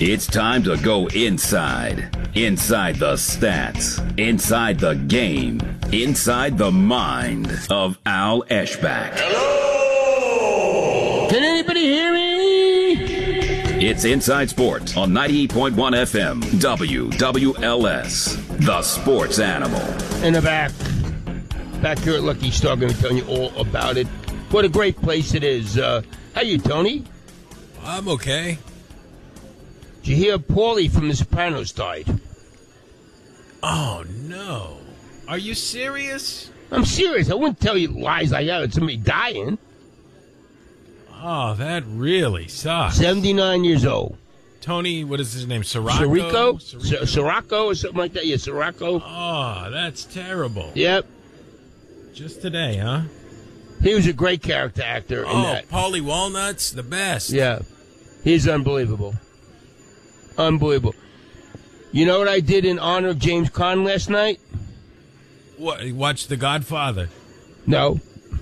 It's time to go inside. Inside the stats. Inside the game. Inside the mind of Al Eschbach. Hello! Can anybody hear me? It's Inside Sports on 98.1 FM. WWLS. The Sports Animal. In the back. Back here at Lucky Star, going to be telling you all about it. What a great place it is. How you, Tony? I'm okay. Did you hear Paulie from The Sopranos died? Oh, no. Are you serious? I'm serious. I wouldn't tell you lies like that. It's somebody dying. Oh, that really sucks. 79 years old. Tony, what is his name? Sirico? Sirocco or something like that? Yeah, Sirocco. Oh, that's terrible. Yep. Just today, huh? He was a great character actor in that. Paulie Walnuts, the best. Yeah. He's unbelievable. Unbelievable. You know what I did in honor of James Caan last night? What? You watched The Godfather? No.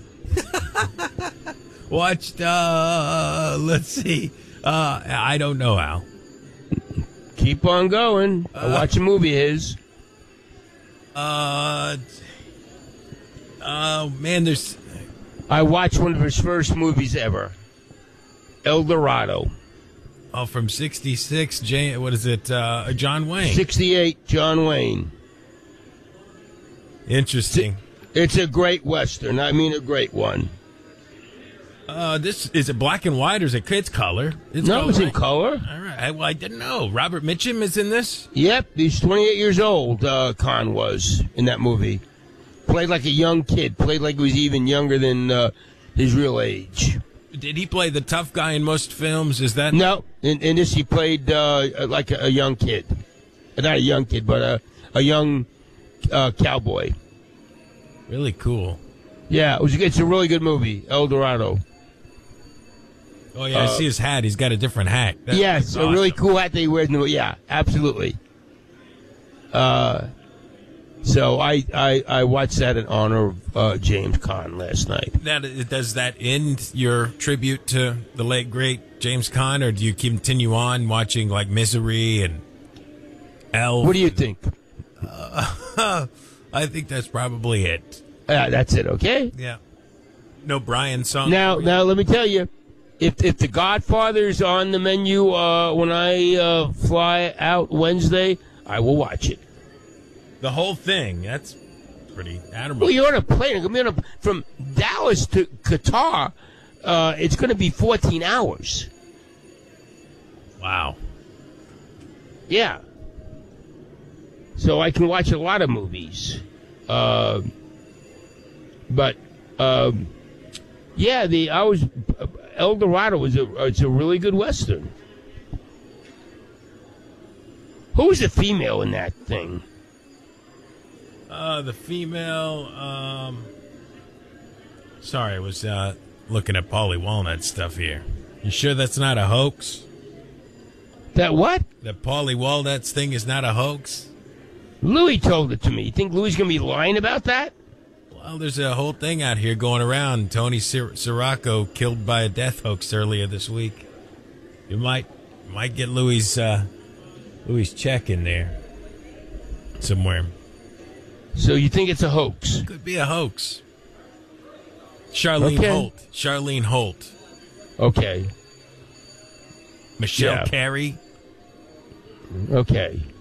Watched, let's see. I don't know, Al. Keep on going. I watch a movie of his. Oh, man, there's... I watched one of his first movies ever. El Dorado. Oh, from 66, what is it, John Wayne? 68, John Wayne. Interesting. It's a great Western. I mean, a great one. Is it black and white or is it it's color? It's in color. All right. Well, I didn't know. Robert Mitchum is in this? Yep. He's 28 years old, Caan was, in that movie. Played like a young kid. Played like he was even younger than his real age. Did he play the tough guy in most films? Is that... No. In this, he played like a young kid. Not a young kid, but a young cowboy. Really cool. Yeah, it's a really good movie, El Dorado. Oh, yeah, I see his hat. He's got a different hat. Yes, awesome. A really cool hat that he wears. Yeah, absolutely. So I watched that in honor of James Caan last night. Does that end your tribute to the late, great James Caan, or do you continue on watching, like, Misery and Elf? What do you think? I think that's probably it. That's it, okay? Yeah. No Brian song? Now, let me tell you, if The Godfather's on the menu when I fly out Wednesday, I will watch it. The whole thing. That's pretty admirable. Well, you're on a plane. From Dallas to Qatar, it's going to be 14 hours. Wow. Yeah. So I can watch a lot of movies. But yeah, El Dorado it's a really good Western. Who was the female in that thing? The female, sorry, I was looking at Paulie Walnut stuff here. You sure that's not a hoax? That what? The Paulie Walnuts thing is not a hoax? Louis told it to me. You think Louis going to be lying about that? Well, there's a whole thing out here going around. Tony Sirocco killed by a death hoax earlier this week. You might get Louis' check in there somewhere. So you think it's a hoax? Could be a hoax. Charlene Holt. Okay. Michelle Carey. Okay.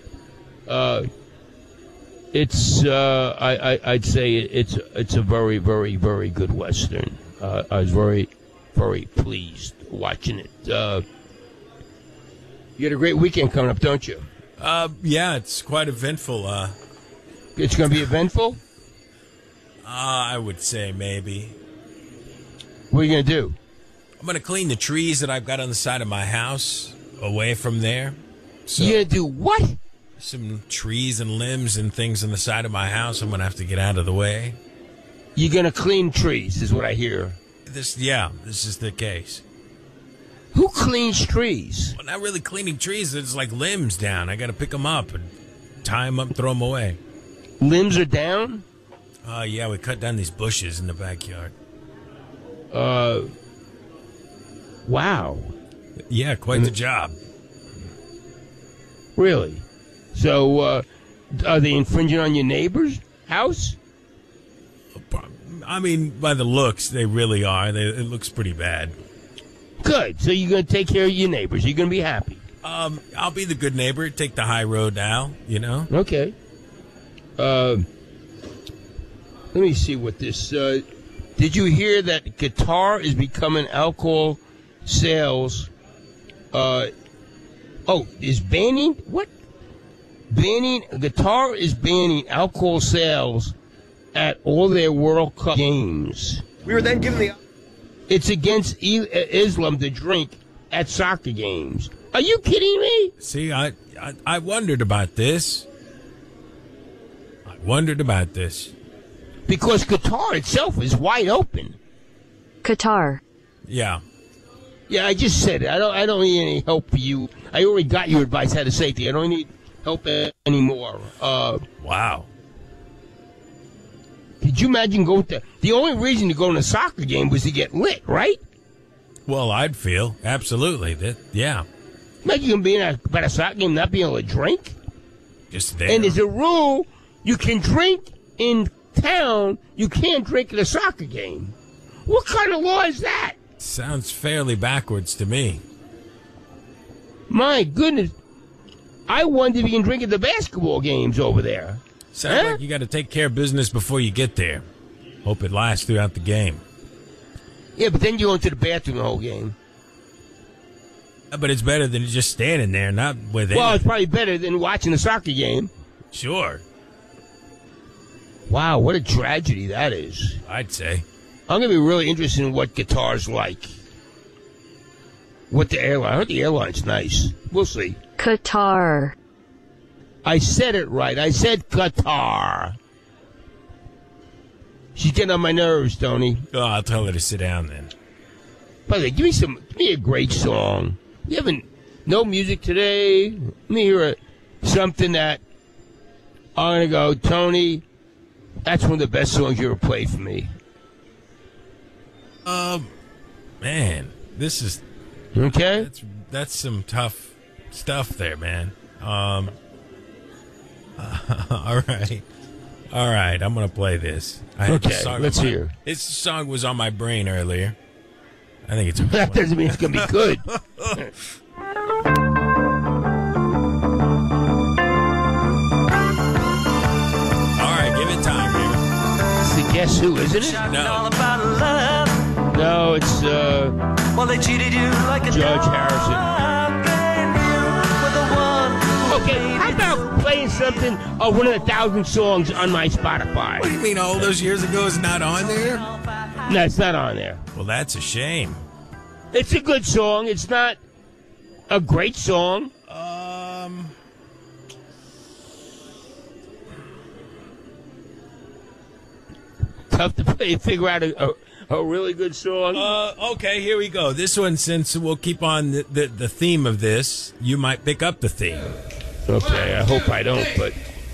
I'd say it's a very, very, very good Western. I was very, very pleased watching it. You had a great weekend coming up, don't you? Yeah, it's quite eventful. It's going to be eventful? I would say maybe. What are you going to do? I'm going to clean the trees that I've got on the side of my house away from there. So, you're going to do what? Some trees and limbs and things on the side of my house I'm going to have to get out of the way. You're going to clean trees, is what I hear. This is the case. Who cleans trees? Well, not really cleaning trees. There's like limbs down. I got to pick them up and tie them up and throw them away. Limbs are down? Yeah, we cut down these bushes in the backyard. Wow. Yeah, quite the job. Really? So, are they infringing on your neighbor's house? I mean, by the looks, they really are. It looks pretty bad. Good. So you're going to take care of your neighbors. You're going to be happy. I'll be the good neighbor. Take the high road now, Okay. Let me see what this... did you hear that Qatar is becoming alcohol sales... is banning... What? Qatar is banning alcohol sales at all their World Cup games. We were then given the... It's against Islam to drink at soccer games. Are you kidding me? See, I wondered about this. Because Qatar itself is wide open. Qatar. Yeah. Yeah, I just said it. I don't need any help for you. I already got your advice how to say it. I don't need help anymore. Wow. Could you imagine going to... The only reason to go to a soccer game was to get lit, right? Well, I'd feel. Absolutely. Yeah. Imagine being at a soccer game not being able to drink. Just there. And there's a rule, you can drink in town, you can't drink at a soccer game. What kind of law is that? Sounds fairly backwards to me. My goodness. I wonder if you can drink at the basketball games over there. Sounds like you got to take care of business before you get there. Hope it lasts throughout the game. Yeah, but then you go into the bathroom the whole game. But it's better than just standing there, not with Well, anything. it's probably better than watching a soccer game. Sure. Wow, what a tragedy that is. I'd say. I'm going to be really interested in what Qatar's like. What the airline... I heard the airline's nice. We'll see. Qatar. I said it right. I said Qatar. She's getting on my nerves, Tony. Oh, I'll tell her to sit down then. By the way, give me a great song. You haven't... No music today. Let me hear something that... I'm going to go, Tony, that's one of the best songs you ever played for me. Man, this is... Okay? That's some tough stuff there, man. All right. I'm gonna play this. Let's hear. This song was on my brain earlier. I think it's. That doesn't mean it's gonna be good. All right, give it time, baby. It's the Guess Who, isn't it? No. No, it's Well, they cheated you like a George Harrison. dog. Okay, how about playing something of one of the 1,000 songs on my Spotify? What do you mean all those years ago is not on there? No, it's not on there. Well, that's a shame. It's a good song. It's not a great song. Tough to figure out a really good song. Okay, here we go. This one, since we'll keep on the theme of this, you might pick up the theme. Okay, I hope I don't, but...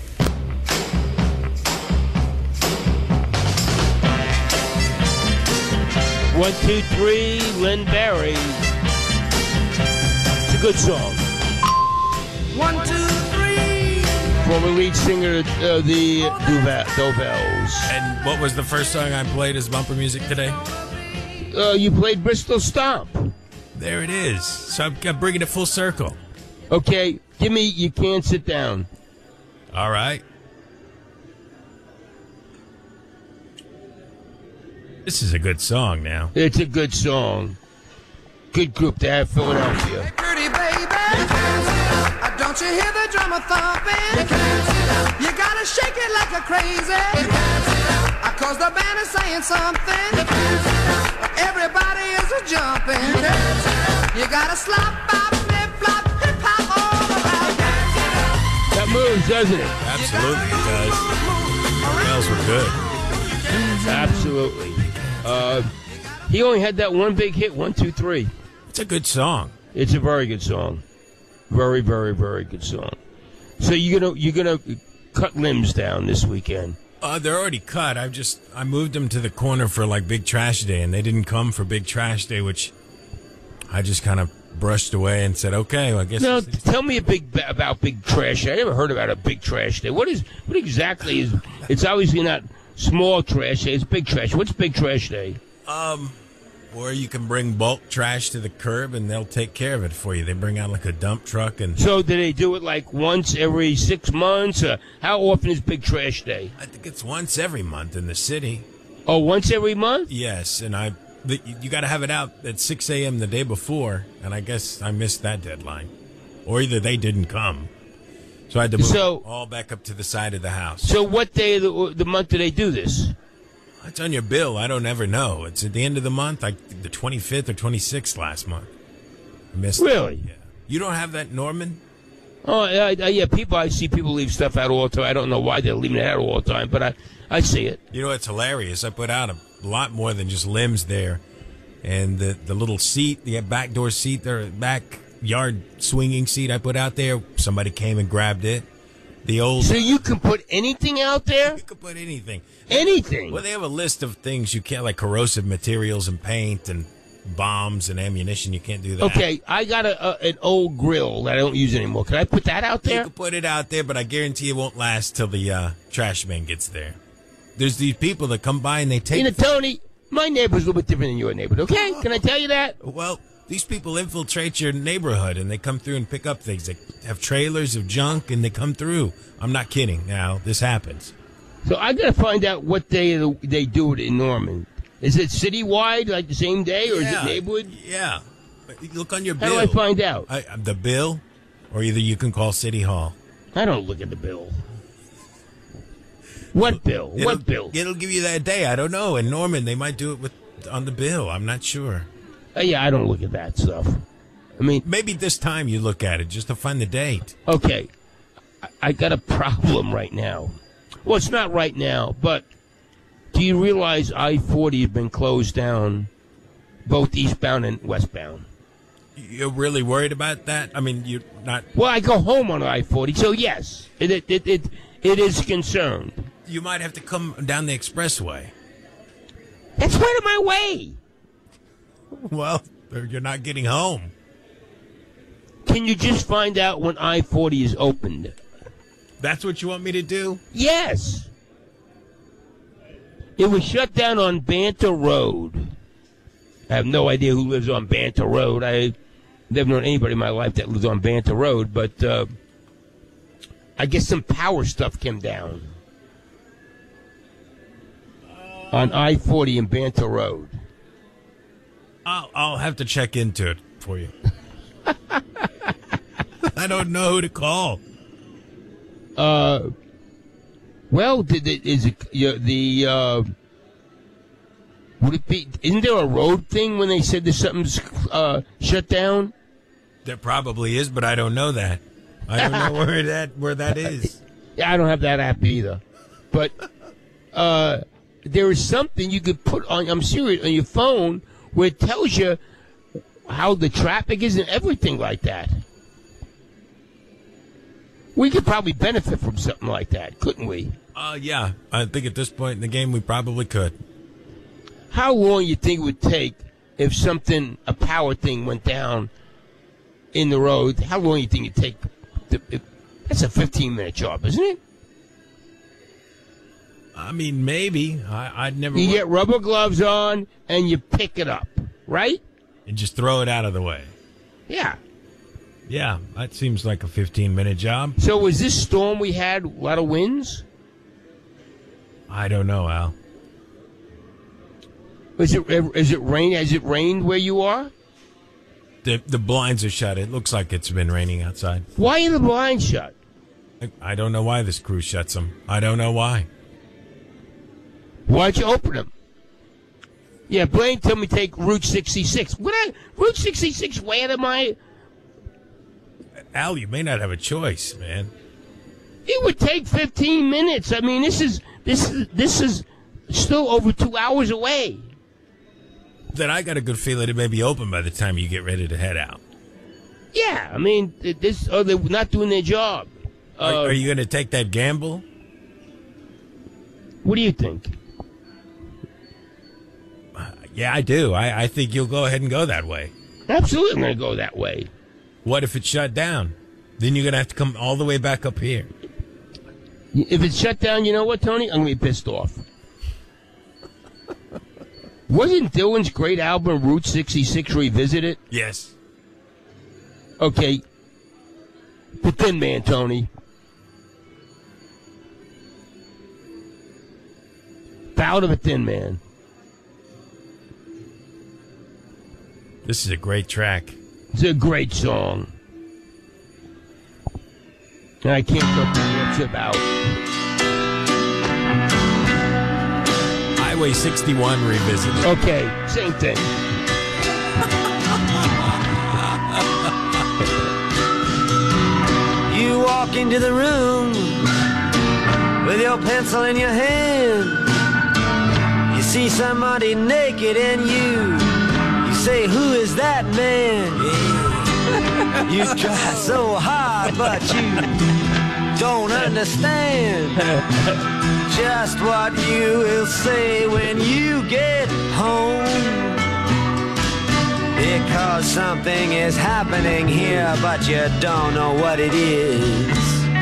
One, two, three, Lynn Barry. It's a good song. 1, 2, 3. Former lead singer of the Dovells. And what was the first song I played as bumper music today? You played Bristol Stomp. There it is. So I'm bringing it full circle. Okay, give me You Can't Sit Down. All right. This is a good song now. It's a good song. Good group to have, Philadelphia. Pretty baby. Don't you hear the drummer thumping? You gotta shake it like a crazy. Cause the band is saying something. Everybody is a jumping. You gotta slop, bop, flip, flop, hip hop all around. That moves, doesn't it? Absolutely, it does. The bells were good. Absolutely. He only had that one big hit, 1, 2, 3. It's a good song. It's a very good song. Very, very, very good song. So you're gonna cut limbs down this weekend. They're already cut. I moved them to the corner for like Big Trash Day, and they didn't come for Big Trash Day, which I just kind of brushed away and said, "Okay, well, I guess." No, tell me about big trash. I never heard about a big trash day. What exactly is? It's obviously not small trash day. It's big trash. What's big trash day? Or you can bring bulk trash to the curb and they'll take care of it for you. They bring out like a dump truck and. So do they do it like once every 6 months? How often is big trash day? I think it's once every month in the city. Oh, once every month? Yes, and you got to have it out at 6 a.m. the day before, and I guess I missed that deadline, or either they didn't come, so I had to move all back up to the side of the house. So what day of the month do they do this? It's on your bill. I don't ever know. It's at the end of the month, like the 25th or 26th last month. I missed really? It. Yeah. You don't have that, Norman? Oh, yeah. I see people leave stuff out all the time. I don't know why they're leaving it out all the time, but I see it. You know, it's hilarious. I put out a lot more than just limbs there. And the little seat, the back door seat, the backyard swinging seat I put out there, somebody came and grabbed it. So you can put anything out there? You can put anything. Anything? Well, they have a list of things you can't, like corrosive materials and paint and bombs and ammunition. You can't do that. Okay, I got an old grill that I don't use anymore. Can I put that out there? You can put it out there, but I guarantee it won't last till the trash man gets there. There's these people that come by and they take... You know, Tony, my neighbor's a little bit different than your neighbor, okay? Can I tell you that? Well, these people infiltrate your neighborhood and they come through and pick up things. They have trailers of junk and they come through. I'm not kidding now. This happens. So I got to find out what day they do it in Norman. Is it citywide, like the same day, or is it neighborhood? Yeah. Look on your bill. How do I find out? The bill, or either you can call City Hall. I don't look at the bill. What bill? What bill? It'll give you that day. I don't know. In Norman, they might do it on the bill. I'm not sure. Yeah, I don't look at that stuff. I mean, maybe this time you look at it just to find the date. Okay. I got a problem right now. Well, it's not right now, but do you realize I-40 has been closed down, both eastbound and westbound? You're really worried about that? I mean, you're not... Well, I go home on I-40, so yes, it is concerned. You might have to come down the expressway. That's right on my way. Well, you're not getting home. Can you just find out when I-40 is opened? That's what you want me to do? Yes. It was shut down on Banter Road. I have no idea who lives on Banter Road. I've never known anybody in my life that lives on Banter Road, but I guess some power stuff came down on I-40 and Banter Road. I'll have to check into it for you. I don't know who to call. Well, would it be? Isn't there a road thing when they said there's something's shut down? There probably is, but I don't know that. I don't know where that is. Yeah, I don't have that app either. But there is something you could put on. I'm serious, on your phone where it tells you how the traffic is and everything like that. We could probably benefit from something like that, couldn't we? Yeah. I think at this point in the game, we probably could. How long you think it would take if a power thing went down in the road? How long you think it'd take? That's a 15-minute job, isn't it? I mean, maybe. I'd never... You get rubber gloves on and you pick it up, right? And just throw it out of the way. Yeah. Yeah, that seems like a 15-minute job. So was this storm we had a lot of winds? I don't know, Al. Is it rain? Has it rained where you are? The blinds are shut. It looks like it's been raining outside. Why are the blinds shut? I don't know why this crew shuts them. I don't know why. Why'd you open them? Yeah, Blaine told me take Route 66. Route 66, where am I? Al, you may not have a choice, man. It would take 15 minutes. I mean, this is still over 2 hours away. Then I got a good feeling it may be open by the time you get ready to head out. Yeah, I mean, they're not doing their job. Are you going to take that gamble? What do you think? Yeah, I do. I think you'll go ahead and go that way. Absolutely, I'm going to go that way. What if it's shut down? Then you're going to have to come all the way back up here. If it's shut down, you know what, Tony? I'm going to be pissed off. Wasn't Dylan's great album Route 66 Revisited? Yes. Okay. The Thin Man, Tony. Ballad of a Thin Man. This is a great track. It's a great song. And I can't tell what it's about. Highway 61 Revisited. Okay, same thing. You walk into the room with your pencil in your hand. You see somebody naked and you say, who is that man? You try so hard, but you don't understand just what you will say when you get home. Because something is happening here, but you don't know what it is.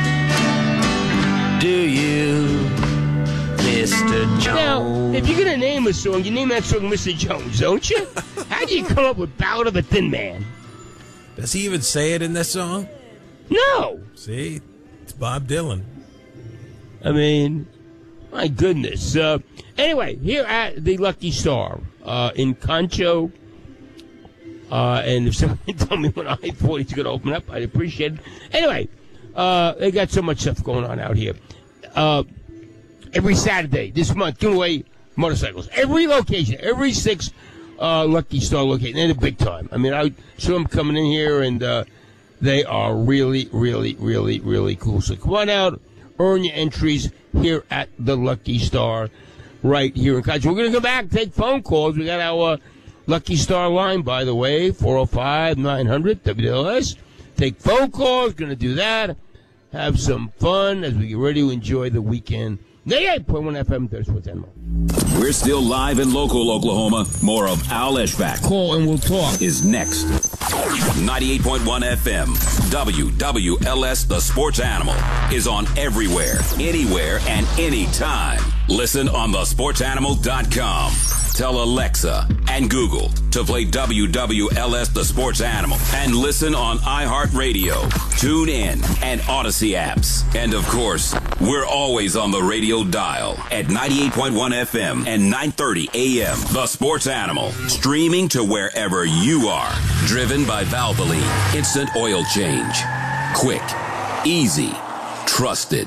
Do you, Mr. Jones? Now, if you're going to name a song, you name that song Mr. Jones, don't you? How do you come up with Ballad of a Thin Man? Does he even say it in this song? No. See? It's Bob Dylan. I mean, my goodness. Anyway, here at the Lucky Star in Concho. And if somebody told me when I-40 is going to open up, I'd appreciate it. Anyway, they got so much stuff going on out here. Every Saturday this month, giving away motorcycles. Every location, every 6 Lucky Star location. They're the big time. I mean, I saw them coming in here, and they are really, really, really, really cool. So come on out, earn your entries here at the Lucky Star right here in Concho. We're going to go back and take phone calls. We got our Lucky Star line, by the way, 405-900 WLS. Take phone calls. Going to do that. Have some fun as we get ready to enjoy the weekend. 98.1 FM, 34 Animal. We're still live in local Oklahoma. More of Al Eschbach Call and we'll talk. is next. 98.1 FM, WWLS, the sports animal, is on everywhere, anywhere, and anytime. Listen on thesportsanimal.com. Tell Alexa and Google to play WWLS The Sports Animal and listen on iHeartRadio, TuneIn, and Odyssey apps. And of course, we're always on the radio dial at 98.1 FM and 930 AM. The Sports Animal, streaming to wherever you are. Driven by Valvoline Instant Oil Change. Quick, easy, trusted.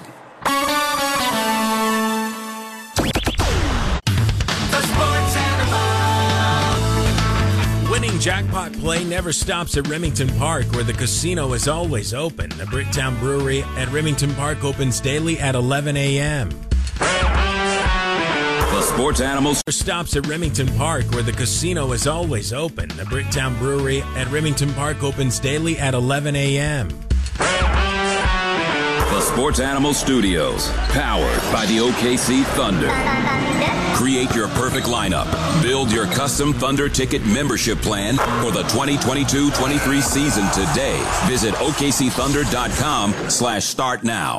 Winning jackpot play never stops at Remington Park, where the casino is always open. The Bricktown Brewery at Remington Park opens daily at 11 a.m. The Sports Animals Stops at Remington Park, where the casino is always open. The Bricktown Brewery at Remington Park opens daily at 11 a.m. The Sports Animal Studios, powered by the OKC Thunder. Create your perfect lineup. Build your custom Thunder ticket membership plan for the 2022-23 season today. Visit OKCThunder.com/start now.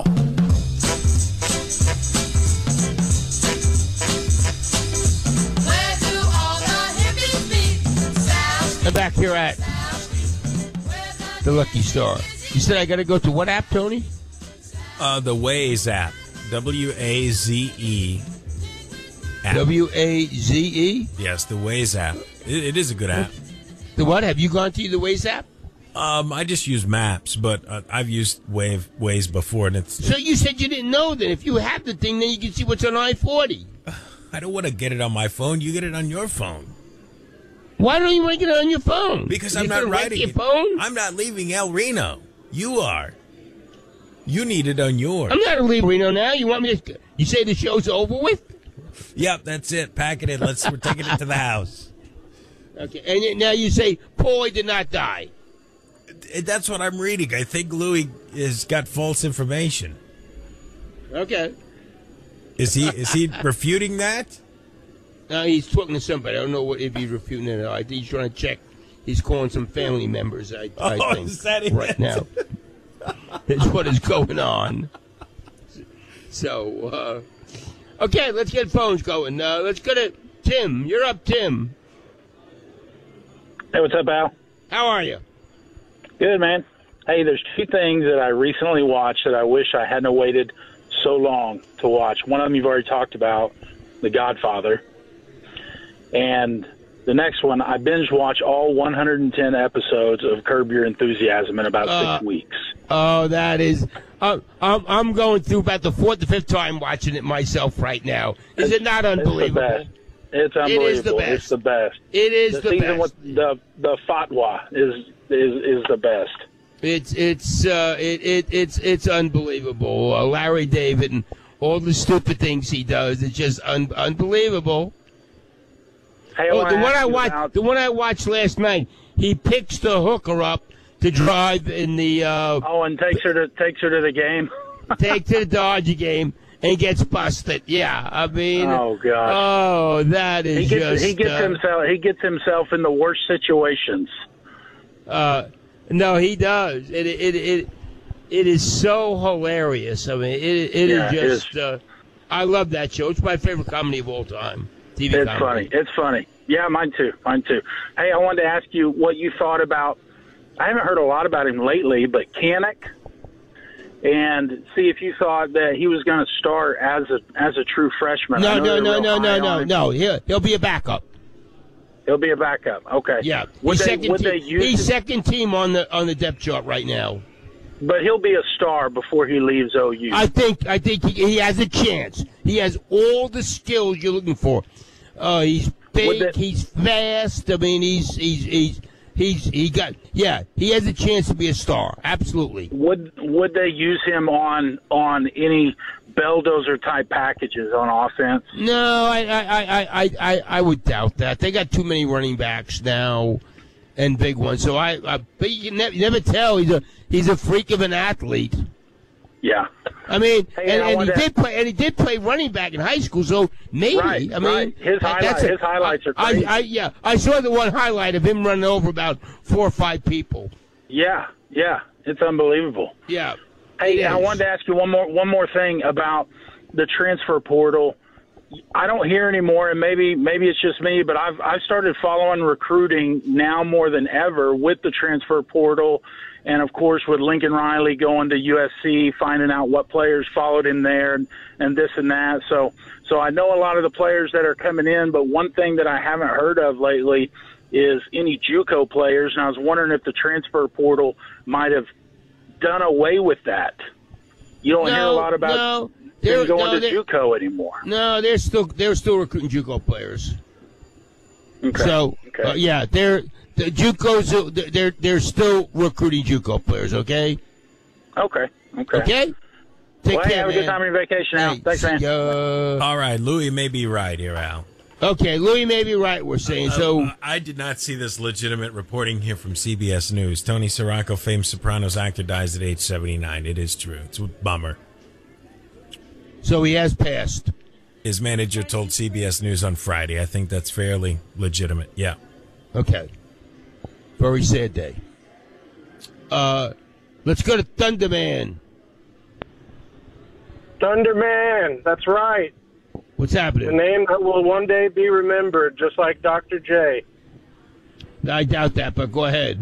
I'm back here at the Lucky Star. You said I got to go to what app, Tony? The Waze app. W-A-Z-E app. W-A-Z-E? Yes, the Waze app. It is a good app. The what? Have you gone to the Waze app? I just use Maps, but I've used Waze before, and it's... So you said you didn't know that. If you have the thing, then you can see what's on I-40. I don't want to get it on my phone. You get it on your phone. Why don't you want to get it on your phone? Because You I'm not gonna write writing your it. phone? I'm not leaving El Reno. You are. You need it on yours. I'm not leaving Reno now. You want me to... You say the show's over with? Yep, that's it. Pack it in. We're taking it to the house. Okay, and now you say Paulie did not die. That's what I'm reading. I think Louis has got false information. Okay. Is he refuting that? No, he's talking to somebody. I don't know if he's refuting it or not. I think he's trying to check He's calling some family members, I think, is that it? right now. Is what is going on. So, okay, let's get phones going. Let's go to Tim. You're up, Tim. Hey, what's up, Al? How are you? Good, man. Hey, there's two things that I recently watched that I wish I hadn't waited so long to watch. One of them you've already talked about, The Godfather. And the next one, I binge watch all 110 episodes of Curb Your Enthusiasm in about 6 weeks. Oh, that is... I'm going through about the fourth or fifth time watching it myself right now. Is it not unbelievable? It's unbelievable. It is the best. It's the best. It is the season best. With the fatwa is the best. It's unbelievable. Larry David and all the stupid things he does. It's just unbelievable. Hey, the one I watched last night. He picks the hooker up to drive in the. And takes her to the game. Take to the Dodger game and gets busted. Yeah, I mean. Oh gosh. Oh, that is he gets himself in the worst situations. No, he does. It is so hilarious. I mean, it is just. I love that show. It's my favorite comedy of all time. TV it's comedy. funny. It's funny. Yeah, mine too. Hey, I wanted to ask you what you thought about. I haven't heard a lot about him lately, but Kanak, and see if you thought that he was going to start as a true freshman. No. He'll be a backup. He'll be a backup. Okay. Yeah. He's second team on the depth chart right now. But he'll be a star before he leaves OU. I think he has a chance. He has all the skills you're looking for. He's big. He's fast. I mean, he has a chance to be a star. Absolutely. Would they use him on any bulldozer type packages on offense? No, I would doubt that. They got too many running backs now, and big ones. So but you never tell. He's a freak of an athlete. Yeah. I mean, he did play running back in high school, so maybe. Right, I mean, his highlights are crazy. I saw the one highlight of him running over about 4 or 5 people. Yeah, it's unbelievable. Yeah. Hey, I wanted to ask you one more thing about the transfer portal. I don't hear anymore, and maybe it's just me, but I've started following recruiting now more than ever with the transfer portal. And, of course, with Lincoln Riley going to USC, finding out what players followed him there and this and that. So I know a lot of the players that are coming in, but one thing that I haven't heard of lately is any JUCO players, and I was wondering if the transfer portal might have done away with that. You don't hear a lot about them going to JUCO anymore. No, they're still recruiting JUCO players. Okay. So, the JUCOs, they're still recruiting JUCO players, okay? Okay? Take care, have a good time on your vacation, Al. Thanks, man. All right, Louis may be right here, Al. Okay, Louis may be right, we're saying. So I did not see this legitimate reporting here from CBS News. Tony Sirico, famed Sopranos actor, dies at age 79. It is true. It's a bummer. So he has passed. His manager told CBS News on Friday. I think that's fairly legitimate. Yeah. Okay. Very sad day. Let's go to Thunderman. Thunderman, that's right. What's happening? The name that will one day be remembered, just like Dr. J. I doubt that, but go ahead.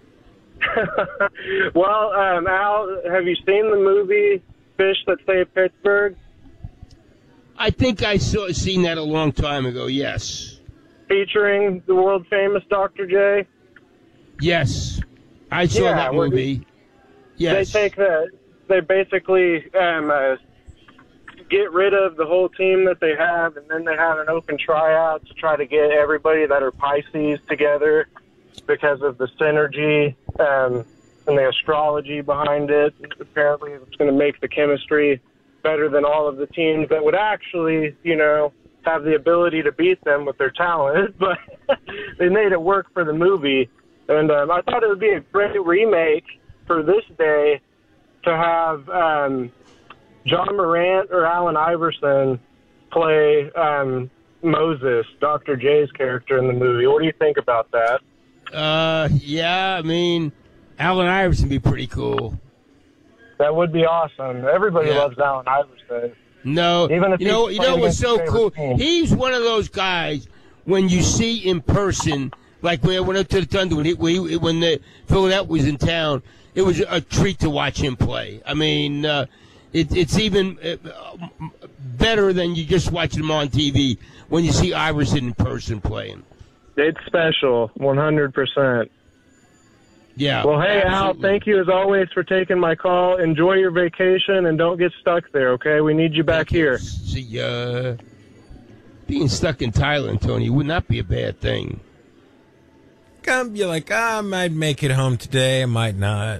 Well, Al, have you seen the movie Fish That Saved Pittsburgh? I think I seen that a long time ago, yes. Featuring the world-famous Dr. J? Yes. I saw that movie. Yes. They basically get rid of the whole team that they have, and then they have an open tryout to try to get everybody that are Pisces together because of the synergy and the astrology behind it. Apparently it's going to make the chemistry better than all of the teams that would actually, have the ability to beat them with their talent. But they made it work for the movie. And I thought it would be a great remake for this day to have John Morant or Allen Iverson play Moses, Dr. J's character in the movie. What do you think about that? Yeah, I mean, Allen Iverson would be pretty cool. That would be awesome. Everybody Yeah. loves Allen Iverson. No, Even if you know he's what's playing so against cool? his favorite team. He's one of those guys when you see in person, like when I went up to the Thunder when the Philadelphia was in town. It was a treat to watch him play. I mean, it's even better than you just watching him on TV when you see Iverson in person playing. It's special, 100%. Yeah. Well, hey, Al, absolutely. thank you as always for taking my call. Enjoy your vacation and don't get stuck there, okay? We need you back here. See, being stuck in Thailand, Tony, would not be a bad thing. You're like, I might make it home today. I might not.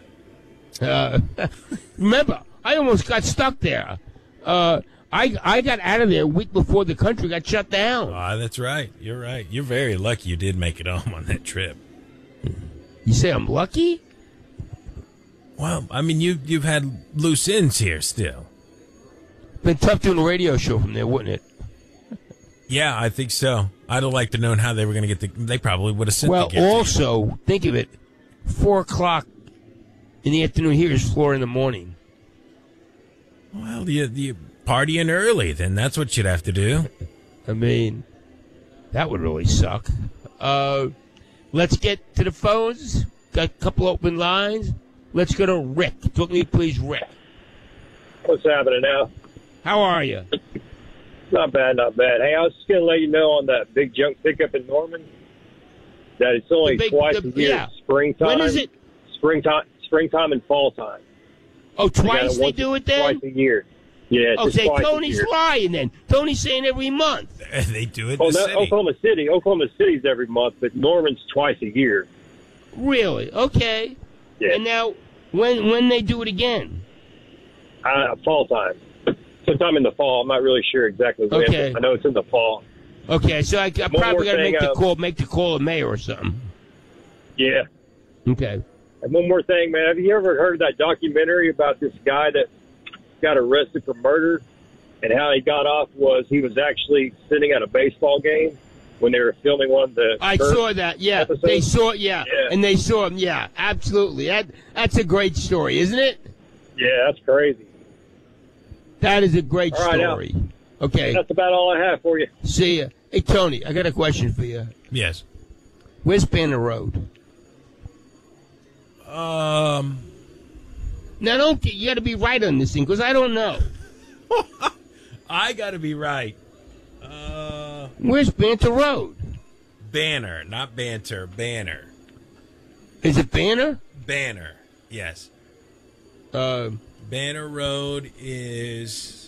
Remember, I almost got stuck there. I got out of there a week before the country got shut down. Ah, that's right. You're right. You're very lucky you did make it home on that trip. You say I'm lucky? Well, I mean, you've had loose ends here still. Been tough doing a radio show from there, wouldn't it? Yeah, I think so. I'd have liked to known how they were going to get they probably would have sent Well, the gift. also, think of it. 4 o'clock in the afternoon here is 4 in the morning. Well, you partying early, then that's what you'd have to do. I mean, that would really suck. Let's get to the phones. Got a couple open lines. Let's go to Rick. Talk to me, please, Rick. What's happening now? How are you? Not bad, not bad. Hey, I was just going to let you know on that big junk pickup in Norman that it's only twice a year. yeah. Springtime. When is it? Springtime and fall time. Oh, They got twice they do it then? Twice a year. Yeah, Oh, it's say twice a Tony's year. lying then. Tony's saying every month. They do it in Oh, the no, city. Oklahoma City's every month, but Norman's twice a year. Really? Okay. Yeah, And now, when they do it again? fall time. Sometime in the fall. I'm not really sure exactly when. Okay. I know it's in the fall. Okay, so I more probably got to thing, make the call in May or something. Yeah. Okay. And one more thing, man. Have you ever heard of that documentary about this guy that got arrested for murder? And how he got off was he was actually sitting at a baseball game when they were filming one of the I first saw that. Yeah, episodes. they saw it. Yeah. Yeah. And they saw him. Yeah, absolutely. That's a great story, isn't it? Yeah, that's crazy. That is a great All right, Al. story. Okay. That's about all I have for you. See ya. Hey, Tony, I got a question for you. Yes. Where's Banner Road? Now, you got to be right on this thing because I don't know. I got to be right. Where's Banter Road? Banner, not banter. Banner. Is it Banner? Banner. Yes. Banner Road is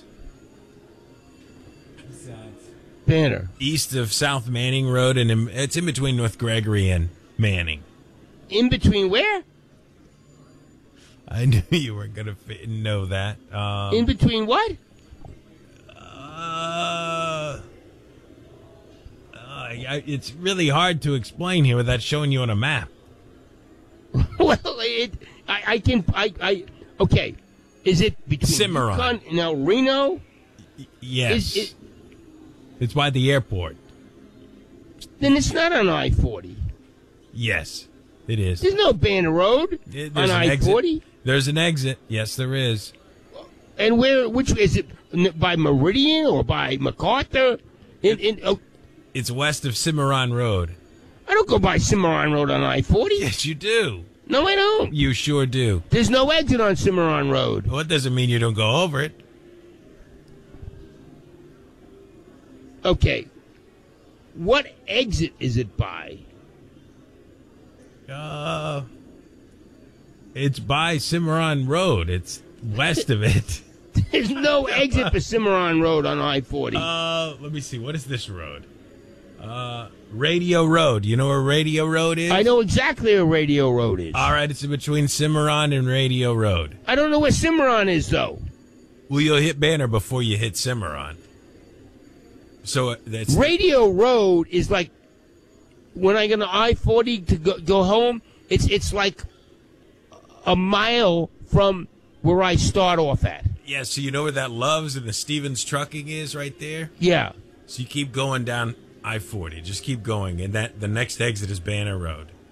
Banner. east of South Manning Road, and it's in between North Gregory and Manning. In between where? I knew you were going to know that. In between what? It's really hard to explain here without showing you on a map. Well, okay. Is it between Cimarron. Yukon and El Reno? Yes. It's by the airport. Then it's not on I-40. Yes, it is. There's no Banner Road There's on an exit. I-40. There's an exit. Yes, there is. And which is it? By Meridian or by MacArthur? It's west of Cimarron Road. I don't go by Cimarron Road on I-40. Yes, you do. No, I don't. You sure do. There's no exit on Cimarron Road. Well, it doesn't mean you don't go over it. Okay. What exit is it by? It's by Cimarron Road. It's west of it. There's no exit for Cimarron Road on I-40. Let me see. What is this road? Radio Road. You know where Radio Road is? I know exactly where Radio Road is. All right, it's in between Cimarron and Radio Road. I don't know where Cimarron is, though. Well, you'll hit Banner before you hit Cimarron. So that's Radio Road is like when I get on I-40 to go home. It's like a mile from where I start off at. yeah. So you know where that Loves and the Stevens Trucking is, right there. Yeah. So you keep going down I-40. Just keep going, and the next exit is Banner Road.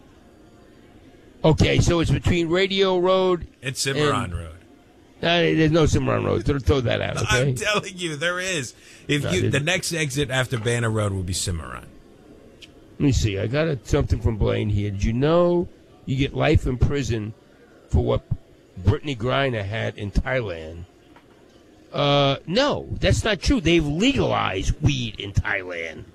Okay, so it's between Radio Road. It's Cimarron Road. There's no Cimarron Road. Throw that out, okay? I'm telling you, there is. No, The next exit after Banner Road will be Cimarron. Let me see. I got something from Blaine here. Did you know you get life in prison for what Brittany Griner had in Thailand? No, that's not true. They've legalized weed in Thailand.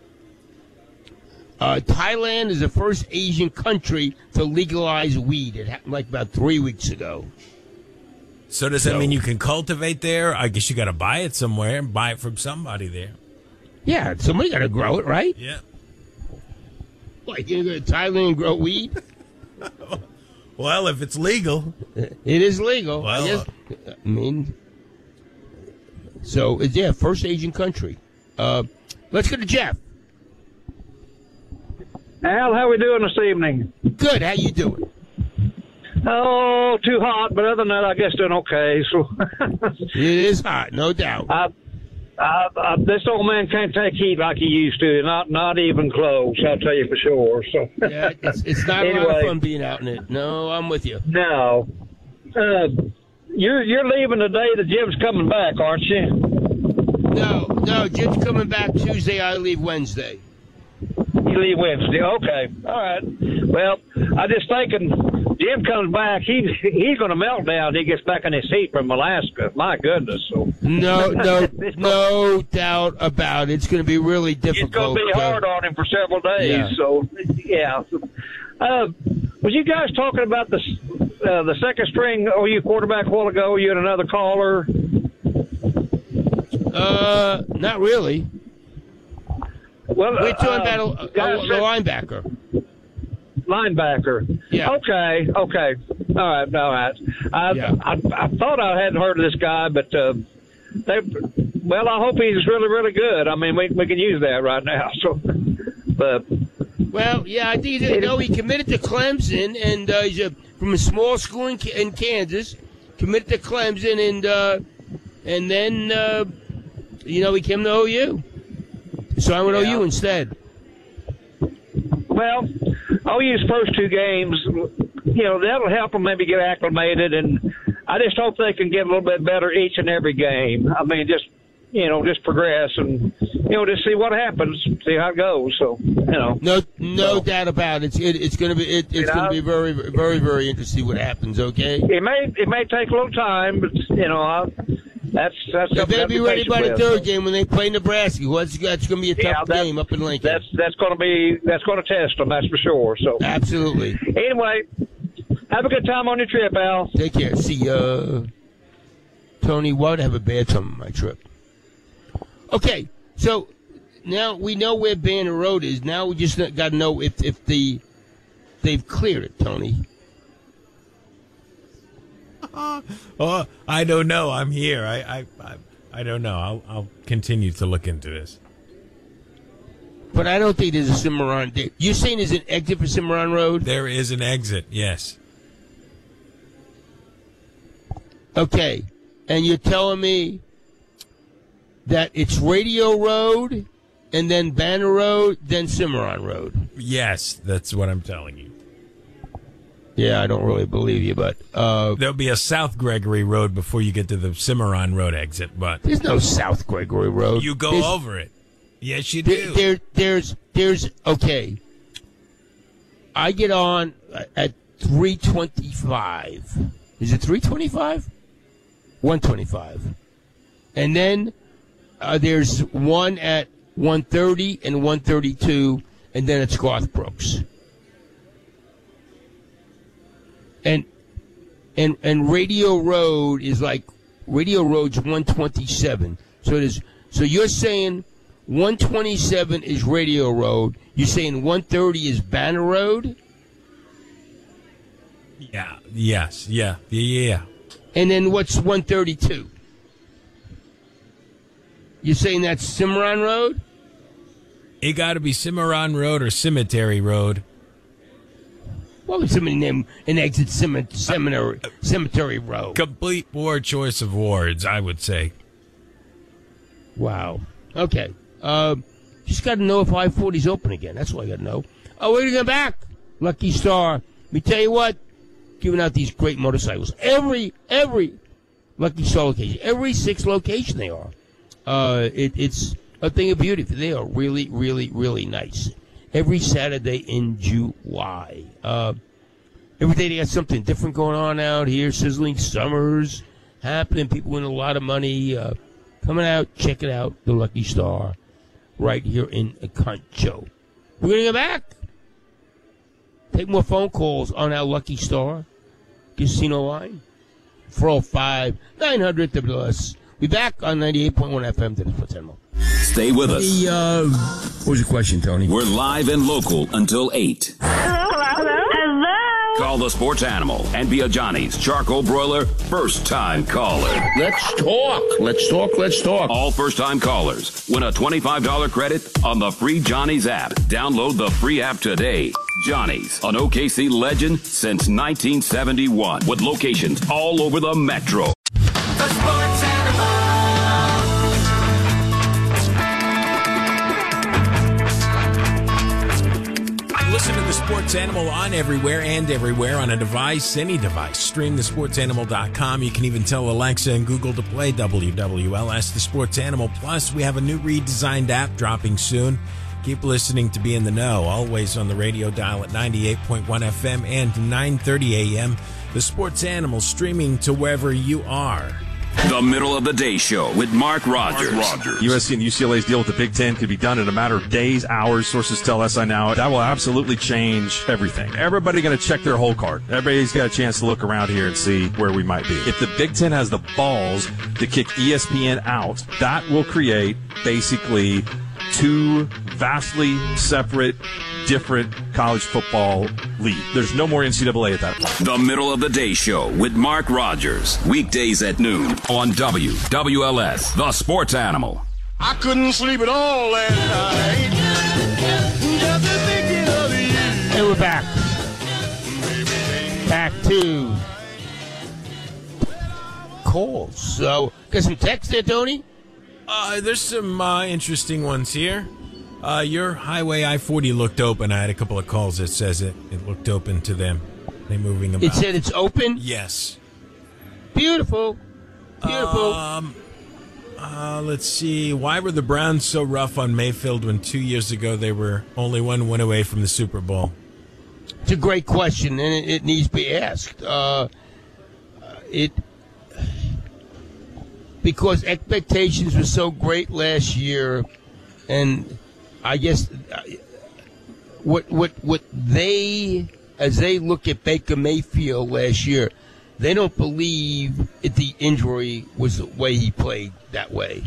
Thailand is the first Asian country to legalize weed. It happened like about 3 weeks ago. So does that mean you can cultivate there? I guess you got to buy it somewhere and buy it from somebody there. Yeah, somebody got to grow it, right? Yeah. What, you going to go to Thailand and grow weed? Well, if it's legal. It is legal. Well, So, yeah, first Asian country. Let's go to Jeff. Al, how we doing this evening? Good. How you doing? Oh, too hot, but other than that, I guess doing okay. So it is hot, no doubt. This old man can't take heat like he used to. Not even close. I'll tell you for sure. So yeah, it's not anyway, a lot of fun being out in it. No, I'm with you. No, you're leaving the day that Jim's coming back, aren't you? No, Jim's coming back Tuesday. I leave Wednesday. You leave Wednesday. Okay. All right. Well, I just thinking Jim comes back, he's going to melt down. He gets back in his seat from Alaska. My goodness. So no doubt about it. It's going to be really difficult. It's going to be hard on him for several days. Yeah. So yeah. Was you guys talking about the second string OU quarterback a while ago? You and another caller? Not really. Well, we're talking about the linebacker. Linebacker. Yeah. Okay. All right. I thought I hadn't heard of this guy, but I hope he's really, really good. I mean, we can use that right now. So, but well, yeah, I think he committed to Clemson, and he's from a small school in Kansas. Committed to Clemson, and then he came to OU. So I went OU instead. Well, OU's first two games, that'll help them maybe get acclimated, and I just hope they can get a little bit better each and every game. I mean, just progress and, just see what happens, see how it goes. So, No doubt about it. It's going to be it's going to be very, very, very interesting what happens. Okay. It may take a little time, but that's they better be ready by the third game when they play Nebraska. That's going to be a tough game up in Lincoln. That's going to test them. That's for sure. So absolutely. Anyway, have a good time on your trip, Al. Take care. See ya, Tony. Why'd I have a bad time on my trip? Okay, so now we know where Banner Road is. Now we just got to know if they've cleared it, Tony. Oh, I don't know. I'm here. I don't know. I'll continue to look into this. But I don't think there's a Cimarron. You're saying there's an exit for Cimarron Road? There is an exit, yes. Okay. And you're telling me that it's Radio Road and then Banner Road, then Cimarron Road? Yes, that's what I'm telling you. Yeah, I don't really believe you, but there'll be a South Gregory Road before you get to the Cimarron Road exit, but there's no South Gregory Road. You go over it. Yes, you do. There's okay. I get on at 3:25. Is it 3:25? 1:25. And then there's one at 1:30 and 1:32, and then it's Garth Brooks. And Radio Road is like Radio Road's 127. So you're saying 127 is Radio Road. You're saying 130 is Banner Road? Yeah. Yes. Yeah. And then what's 132? You're saying that's Cimarron Road? It got to be Cimarron Road or Cemetery Road. What would somebody name an exit Cemetery Road? Complete poor choice of words, I would say. Wow. Okay. Just got to know if I-40's open again. That's all I got to know. Oh, we're going to go back. Lucky Star. We tell you what, giving out these great motorcycles. Every Lucky Star location, every 6 location they are. It's a thing of beauty. They are really, really, really nice. Every Saturday in July. Every day they got something different going on out here. Sizzling summers happening. People winning a lot of money. Coming out, check it out. The Lucky Star right here in Concho. We're going to go back. Take more phone calls on our Lucky Star Casino line. 405-900 WS. Be back on 98.1 FM to the Sports Animal. Stay with us. What was the question, Tony? We're live and local until 8. Hello. Call the Sports Animal and be a Johnny's Charcoal Broiler first-time caller. Let's talk. All first-time callers win a $25 credit on the free Johnny's app. Download the free app today. Johnny's, an OKC legend since 1971, with locations all over the metro. The Sports Animal. Listen to the Sports Animal on everywhere on a device, any device. Stream thesportsanimal.com. You can even tell Alexa and Google to play WWLS, The Sports Animal. Plus, we have a new redesigned app dropping soon. Keep listening to be in the know. Always on the radio dial at 98.1 FM and 9:30 a.m. The Sports Animal streaming to wherever you are. The Middle of the Day Show with Mark Rogers. USC and UCLA's deal with the Big Ten could be done in a matter of days, hours. Sources tell SI Now that will absolutely change everything. Everybody going to check their whole card. Everybody's got a chance to look around here and see where we might be. If the Big Ten has the balls to kick ESPN out, that will create basically 2 vastly separate, different college football league. There's no more NCAA at that point. The Middle of the Day Show with Mark Rogers. Weekdays at noon on WWLS, The Sports Animal. I couldn't sleep at all last night. Just thinking of you. Hey, we're back. Back to calls. So, got some text there, Tony? There's some interesting ones here. Your highway I-40 looked open. I had a couple of calls that says it looked open to them. They moving about. It said it's open? Yes. Beautiful. Let's see. Why were the Browns so rough on Mayfield when 2 years ago they were only 1 win away from the Super Bowl? It's a great question, and it needs to be asked. Because expectations were so great last year, and I guess what they, as they look at Baker Mayfield last year, they don't believe the injury was the way he played that way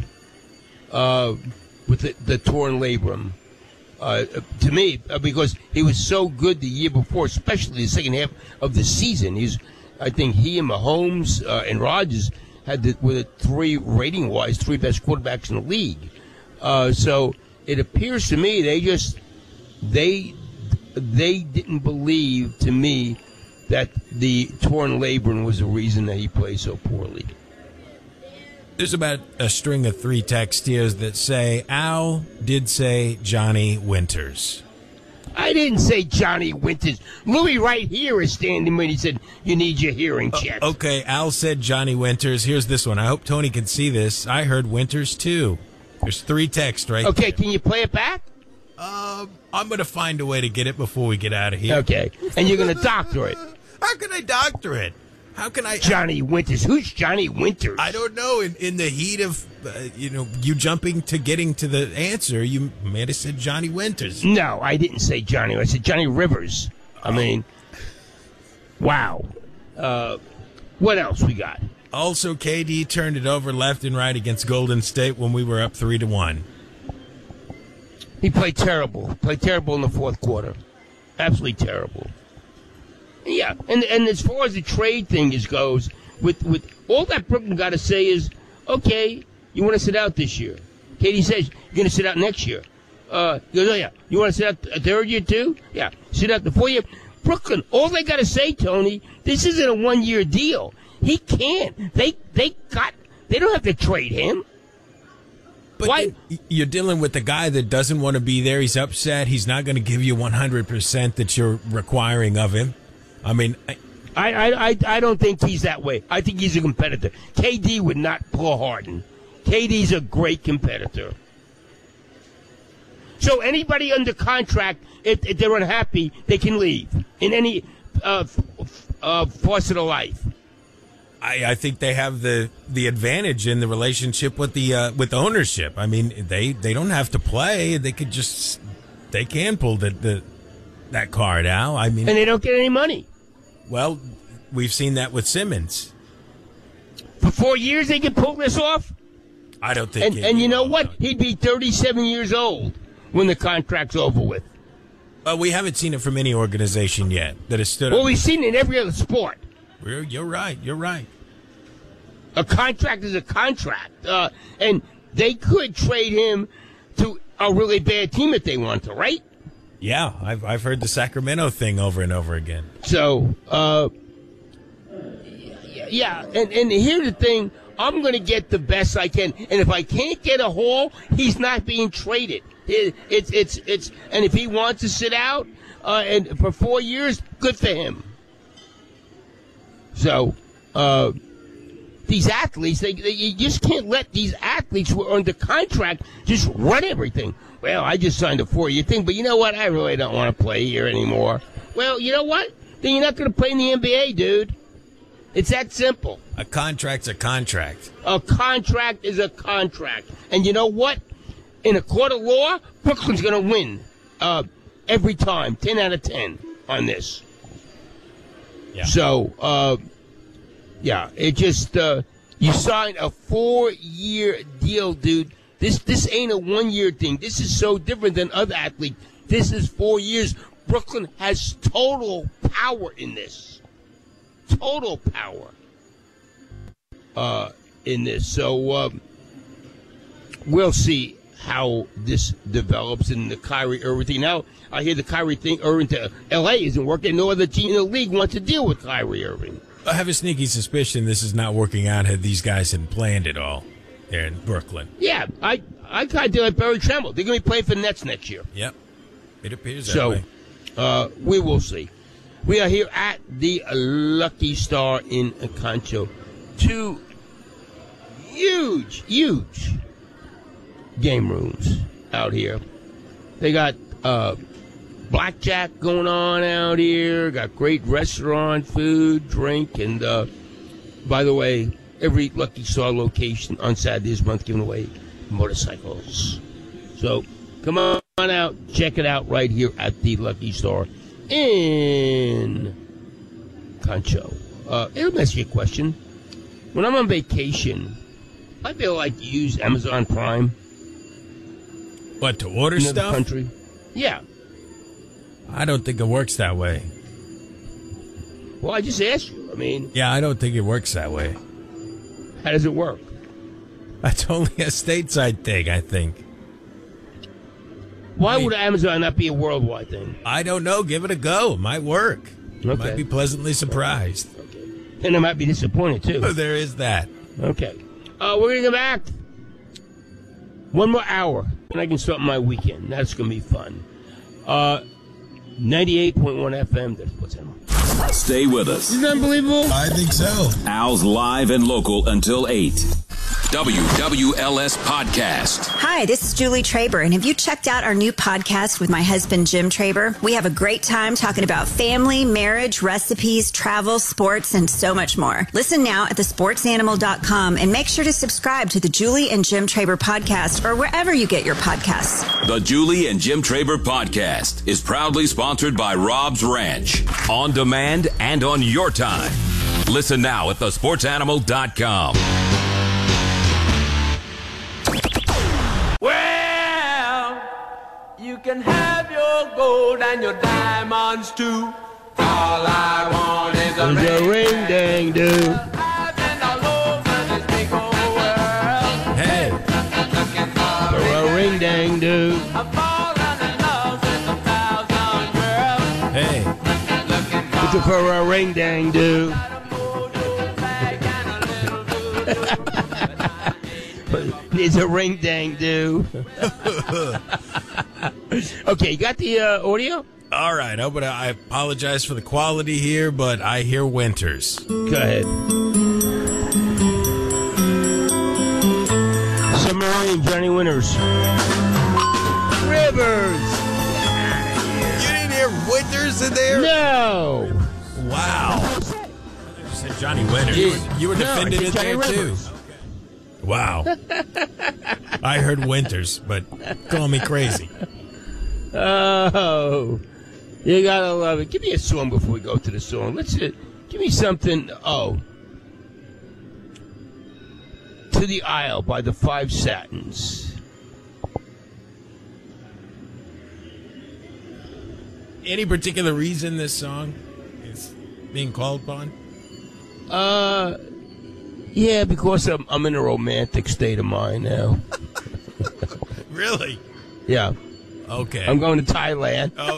with the torn labrum. To me, because he was so good the year before, especially the second half of the season. I think he and Mahomes and Rodgers had with 3 rating-wise, 3 best quarterbacks in the league. So it appears to me they didn't believe, to me, that the torn labrum was the reason that he played so poorly. There's about a string of 3 text here that say, Al did say Johnny Winters. I didn't say Johnny Winters. Louis right here is standing when he said, you need your hearing checked. Okay, Al said Johnny Winters. Here's this one. I hope Tony can see this. I heard Winters, too. There's 3 texts right Okay, there. Can you play it back? I'm going to find a way to get it before we get out of here. Okay, and you're going to doctor it. How can I doctor it? How can I... Johnny Winters. Who's Johnny Winters? I don't know. In the heat of, you jumping to getting to the answer, you may have said Johnny Winters. No, I didn't say Johnny. I said Johnny Rivers. I mean, wow. What else we got? Also, KD turned it over left and right against Golden State when we were up 3-1. He played terrible. Played terrible in the fourth quarter. Absolutely terrible. Yeah, and as far as the trade thing goes, with all that Brooklyn got to say is, okay, you want to sit out this year. Katie says, you're going to sit out next year. He goes, oh, yeah. You want to sit out a third year, too? Yeah. Sit out the 4 year. Brooklyn, all they got to say, Tony, this isn't a 1 year deal. He can't. They don't have to trade him. But why? You're dealing with the guy that doesn't want to be there. He's upset. He's not going to give you 100% that you're requiring of him. I mean, I don't think he's that way. I think he's a competitor. KD would not pull Harden. KD's a great competitor. So anybody under contract, if they're unhappy, they can leave in any facet of life. I think they have the advantage in the relationship with the with ownership. I mean, they don't have to play. They can pull that card out. I mean, and they don't get any money. Well, we've seen that with Simmons. For 4 years, they can pull this off. I don't think. And you know what? He'd be 37 years old when the contract's over with. We haven't seen it from any organization yet that has stood. Well, we've seen it in every other sport. You're right. You're right. A contract is a contract, and they could trade him to a really bad team if they want to, right? Yeah, I've heard the Sacramento thing over and over again. So, yeah, and here's the thing: I'm going to get the best I can, and if I can't get a haul, he's not being traded. It's and if he wants to sit out and for 4 years, good for him. So, these athletes, you just can't let these athletes who are under contract just run everything. Well, I just signed a 4-year thing, but you know what? I really don't want to play here anymore. Well, you know what? Then you're not going to play in the NBA, dude. It's that simple. A contract's a contract. A contract is a contract. And you know what? In a court of law, Brooklyn's going to win every time, 10 out of 10 on this. Yeah. So, yeah, it just, you signed a 4-year deal, dude. This ain't a 1-year thing. This is so different than other athletes. This is 4 years. Brooklyn has total power in this. Total power in this. So, we'll see how this develops in the Kyrie Irving thing. Now, I hear the Kyrie Irving to L.A. isn't working. No other team in the league wants to deal with Kyrie Irving. I have a sneaky suspicion this is not working out had these guys hadn't planned it all there in Brooklyn. Yeah, I kind of do like Barry Tremble. They're going to be playing for the Nets next year. Yep. It appears that way. So, we will see. We are here at the Lucky Star in Concho. 2 huge game rooms out here. They got blackjack going on out here. Got great restaurant, food, drink, and by the way, every Lucky Star location on Saturday this month giving away motorcycles. So come on out, check it out right here at the Lucky Star in Concho. Let me ask you a question. When I'm on vacation, I feel like to use Amazon Prime. What, to order in stuff? Another country? Yeah. I don't think it works that way. Well, I just asked you. I mean... Yeah, I don't think it works that way. How does it work? That's only a stateside thing, I think. Why would Amazon not be a worldwide thing? I don't know. Give it a go. It might work. Okay. Might be pleasantly surprised. Okay. And I might be disappointed, too. There is that. Okay. We're going to go back. 1 more hour, and I can start my weekend. That's going to be fun. 98.1 FM. That's what's happening. Stay with us. Isn't that unbelievable? I think so. Al's live and local until 8. WWLS Podcast. Hi, this is Julie Traber, and have you checked out our new podcast with my husband, Jim Traber? We have a great time talking about family, marriage, recipes, travel, sports, and so much more. Listen now at thesportsanimal.com and make sure to subscribe to the Julie and Jim Traber podcast or wherever you get your podcasts. The Julie and Jim Traber Podcast is proudly sponsored by Rob's Ranch. On demand and on your time. Listen now at thesportsanimal.com. Well, you can have your gold and your diamonds too. All I want is a ring dang do. Hey. A ring dang do. Hey. Looking for a ring dang do. It's a ring dang do. Okay, you got the audio? All right, I apologize for the quality here, but I hear Winters. Go ahead. Submarine, Johnny Winters. Rivers. You didn't hear Winters in there? No. Wow. You said Johnny Winters. You were defending it there, too. Wow. I heard Winters, but call me crazy. Oh, you gotta love it. Give me a song before we go to the song. Give me something. Oh, To the Aisle by the Five Satins. Any particular reason this song is being called upon? Yeah, because I'm in a romantic state of mind now. Really? Yeah. Okay. I'm going to Thailand. Oh.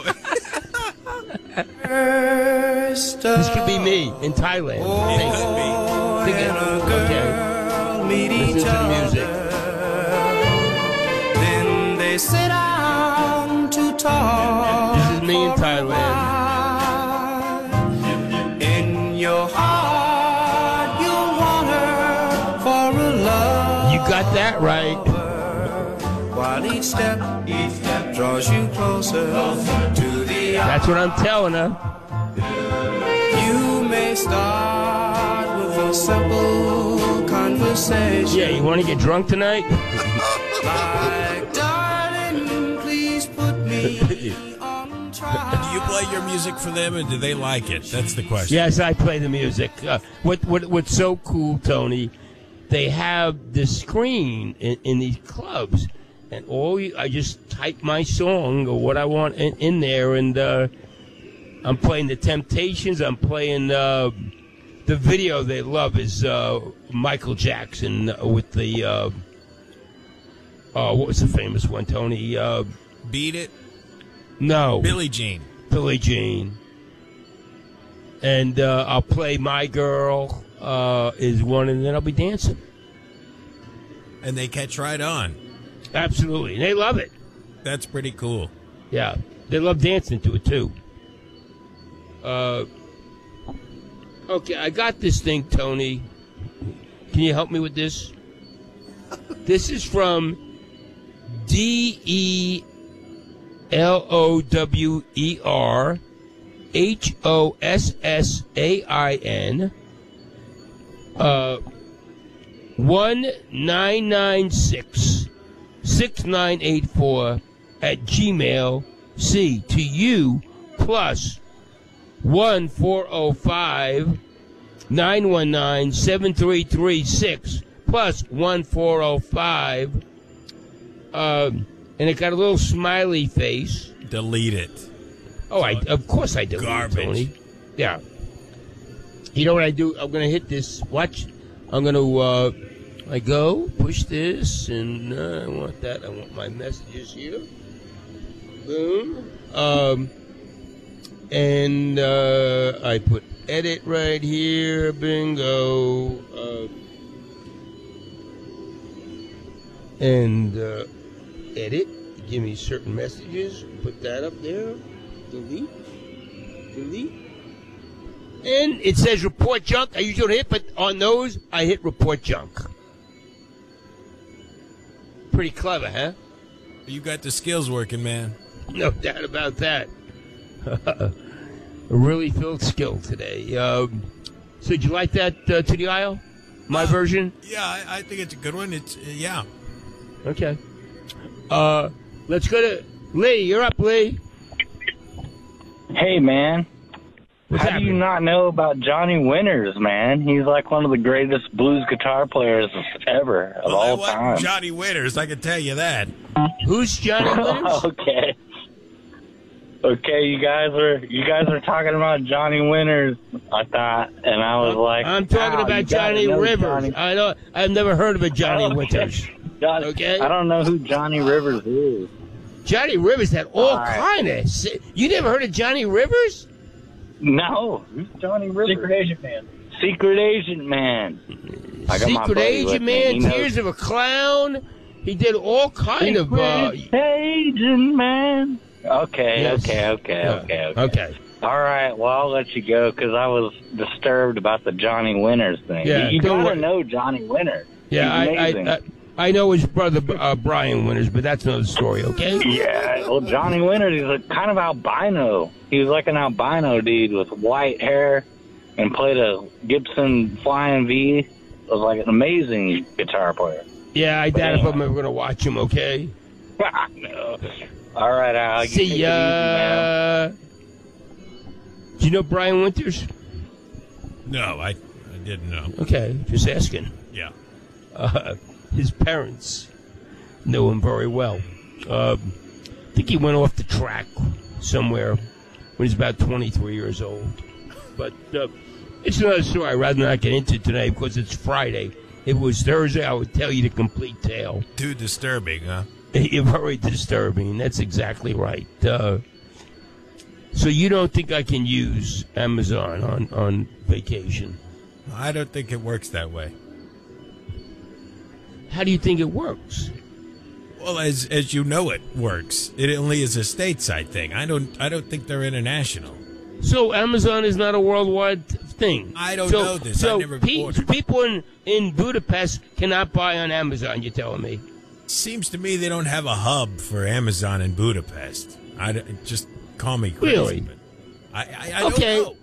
This could be me in Thailand. It could be. Okay. Listen to the music. Then they sit down to talk. This is me in Thailand. In your heart, you'll want her for a love. You got that right. While each step draws you closer to the That's what I'm telling her. You may start with a simple conversation. Yeah, you want to get drunk tonight? Like, darling, please put me on trial. Do you play your music for them, or do they like it? That's the question. Yes, I play the music. What's so cool, Tony? They have the screen in these clubs, and I just type my song or what I want in there, and I'm playing the Temptations. I'm playing the video they love is Michael Jackson with the what was the famous one, Tony? Beat It? No. Billie Jean. Billie Jean. And I'll play My Girl is one, and then I'll be dancing. And they catch right on. Absolutely. And they love it. That's pretty cool. Yeah. They love dancing to it, too. Okay, I got this thing, Tony. Can you help me with this? This is from DELOWER HOSSAIN 1996 6984 at Gmail C to you plus 1405 919 7336 plus 1405 and it got a little smiley face. Delete it. Oh, of course I delete Garbage. it, Tony. Yeah. You know what I do? I'm going to hit this. Watch. I'm going to, I go, push this, and I want that. I want my messages here. Boom. And I put edit right here. Bingo. And edit. Give me certain messages. Put that up there. Delete. And it says report junk. I usually don't hit, but on those, I hit report junk. Pretty clever, huh? You got the skills working, man. No doubt about that. A really filled skill today. So did you like that To the Aisle? My version? Yeah, I think it's a good one. It's yeah. Okay. Let's go to Lee. You're up, Lee. Hey, man. How do you not know about Johnny Winters, man? He's like one of the greatest blues guitar players ever of all time. Johnny Winters, I can tell you that. Who's Johnny Winters? Okay, you guys are talking about Johnny Winters, I thought, and I was like, I'm talking about Johnny Rivers. I know. I've never heard of a Johnny Winters. Okay. I don't know who Johnny Rivers is. Johnny Rivers had all kind of. You never heard of Johnny Rivers? No. Who's Johnny Rivers? Secret Agent Man. Secret Agent Man. I got my Secret buddy Agent with me. Man, He knows- Tears of a Clown. He did all kind of. Secret Agent Man. Okay, Yes. okay. All right, well, I'll let you go because I was disturbed about the Johnny Winters thing. Yeah, you don't gotta worry. know Johnny Winters. Yeah, He's amazing. I know his brother Brian Winters, but that's another story, okay? Yeah, well, Johnny Winters, he's a kind of albino. He was like an albino dude with white hair and played a Gibson Flying V. It was like an amazing guitar player. Yeah, I doubt if I'm ever going to watch him, okay? No. All right, Al. See you take it easy, ya. man. Do you know Brian Winters? No, I didn't know. Okay, just asking. Yeah. His parents know him very well. I think he went off the track somewhere when he's about 23 years old. But it's another story I'd rather not get into today because it's Friday. If it was Thursday, I would tell you the complete tale. Too disturbing, huh? Very disturbing. That's exactly right. So you don't think I can use Amazon on vacation? I don't think it works that way. How do you think it works? Well, as you know, it works. It only is a stateside thing. I don't think they're international. So Amazon is not a worldwide thing. I don't know this. So I've never ordered. people in Budapest cannot buy on Amazon. You're telling me? Seems to me they don't have a hub for Amazon in Budapest. Just call me crazy. Really? But I don't know.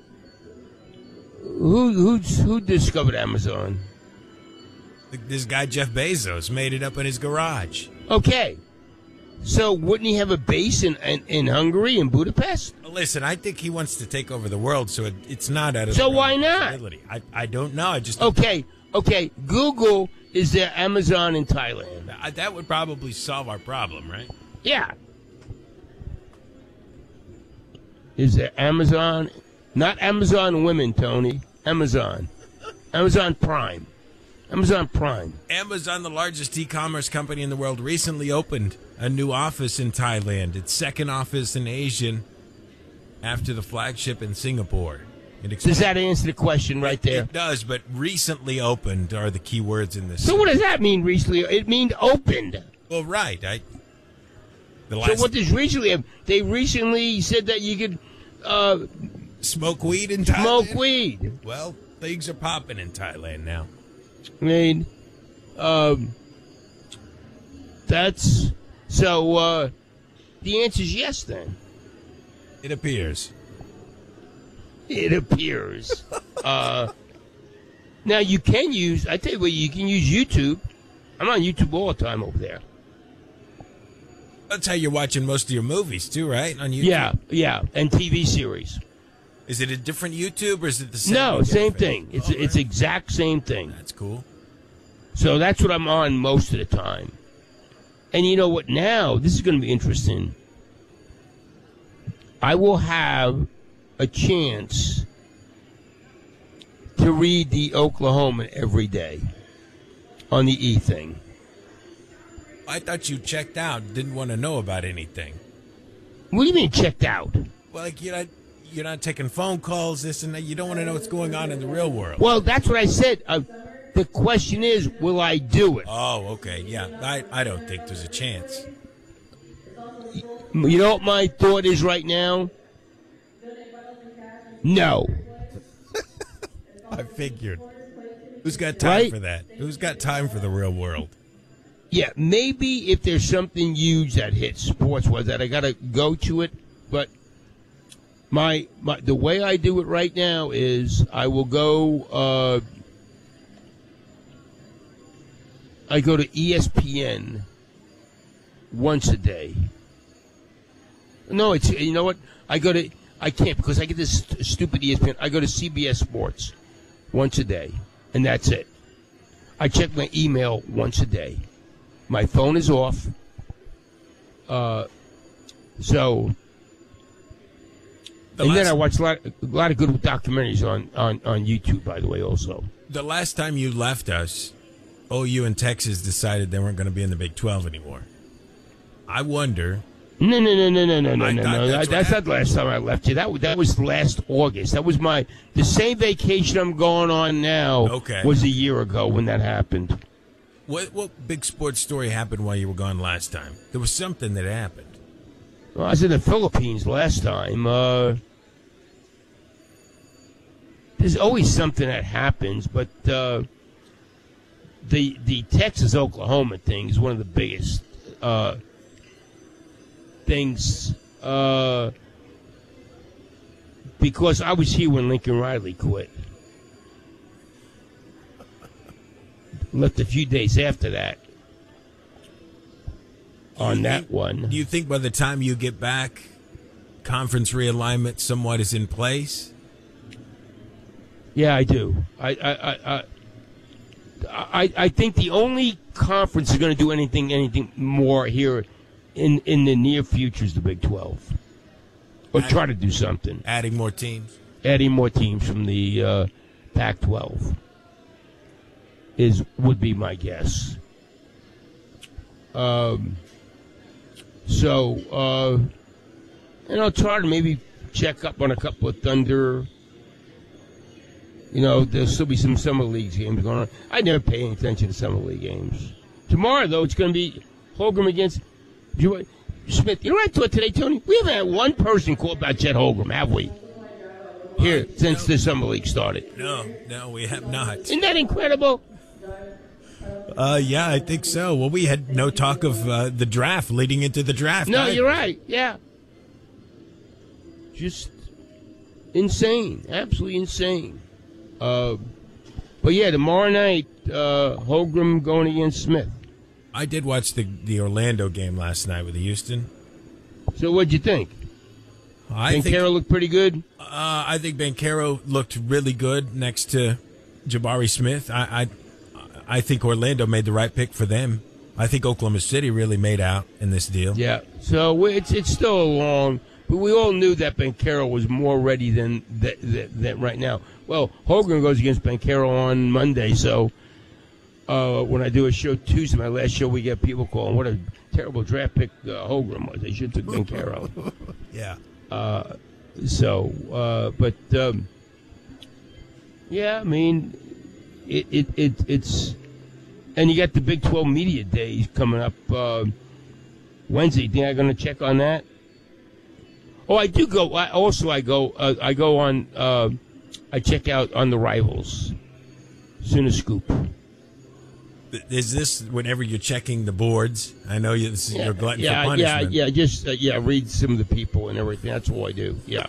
Who discovered Amazon? This guy Jeff Bezos made it up in his garage. Okay. So wouldn't he have a base in Hungary, in Budapest? Listen, I think he wants to take over the world, so it's not out of So the why realm of not? possibility. I don't know. I just Okay. Google is there Amazon in Thailand? That would probably solve our problem, right? Yeah. Is there Amazon? Not Amazon Women, Tony. Amazon. Amazon Prime. Amazon Prime. Amazon, the largest e-commerce company in the world, recently opened a new office in Thailand. Its second office in Asia after the flagship in Singapore. Does that answer the question right there? It does, but recently opened are the key words in this. So what does that mean, recently? It means opened. Well, right. So what does recently have? They recently said that you could smoke weed in Thailand? Smoke weed. Well, things are popping in Thailand now. I mean, that's... So, the answer is yes, then. It appears. It appears. Now, you can use... I tell you what, you can use YouTube. I'm on YouTube all the time over there. That's how you're watching most of your movies, too, right? On YouTube? Yeah, and TV series. Is it a different YouTube, or is it the same? No, same interface? thing. It's exact same thing. That's cool. So that's what I'm on most of the time. And you know what? Now, this is going to be interesting. I will have a chance to read the Oklahoman every day on the E-thing. I thought you checked out, didn't want to know about anything. What do you mean checked out? Well, like you're not taking phone calls, this and that. You don't want to know what's going on in the real world. Well, that's what I said. The question is, will I do it? Oh, okay. Yeah, I don't think there's a chance. You know what my thought is right now? No. I figured. Who's got time for that? Who's got time for the real world? Yeah, maybe if there's something huge that hits sports-wise that I got to go to it, but the way I do it right now is I will go I go to ESPN once a day. No, it's, you know what? I can't because I get this stupid ESPN. I go to CBS Sports once a day, and that's it. I check my email once a day. My phone is off. Then I watch a lot of good documentaries on YouTube, by the way, also. The last time you left us, OU and Texas decided they weren't going to be in the Big 12 anymore. I wonder. No. That's not the last time I left you. That was last August. That was the same vacation I'm going on now. Okay. Was a year ago when that happened. What big sports story happened while you were gone last time? There was something that happened. Well, I was in the Philippines last time. There's always something that happens, but the Texas-Oklahoma thing is one of the biggest things because I was here when Lincoln Riley quit. Left a few days after that on that one. Do you think by the time you get back, conference realignment somewhat is in place? Yeah, I do. I think the only conference that's going to do anything more here in the near future is the Big 12. Or try to do something. Adding more teams? Adding more teams from the Pac-12 would be my guess. And I'll try to maybe check up on a couple of Thunder. You know, there'll still be some summer league games going on. I never pay any attention to summer league games. Tomorrow, though, it's going to be Holmgren against Smith. You know what I thought today, Tony? We haven't had one person call about Chet Holmgren, have we? Here, since the summer league started. No, we have not. Isn't that incredible? Yeah, I think so. Well, we had no talk of the draft leading into the draft. No, you're right. Yeah. Just insane. Absolutely insane. But yeah, tomorrow night, Holmgren going against Smith. I did watch the Orlando game last night with Houston. So what'd you think? Banchero looked pretty good? I think Banchero looked really good next to Jabari Smith. I think Orlando made the right pick for them. I think Oklahoma City really made out in this deal. Yeah, so it's still a long, but we all knew that Banchero was more ready than right now. Well, Holmgren goes against Banchero on Monday, so when I do a show Tuesday, my last show, we get people calling, what a terrible draft pick Holmgren was. They should have took Banchero. Yeah. Yeah, I mean, it's, and you got the Big 12 Media Days coming up Wednesday. Think I'm going to check on that? Oh, I do go. I go on. I check out on the Rivals. Sooner Scoop. Is this whenever you're checking the boards? I know this is your glutton for punishment. Yeah. Just read some of the people and everything. That's all I do. Yeah.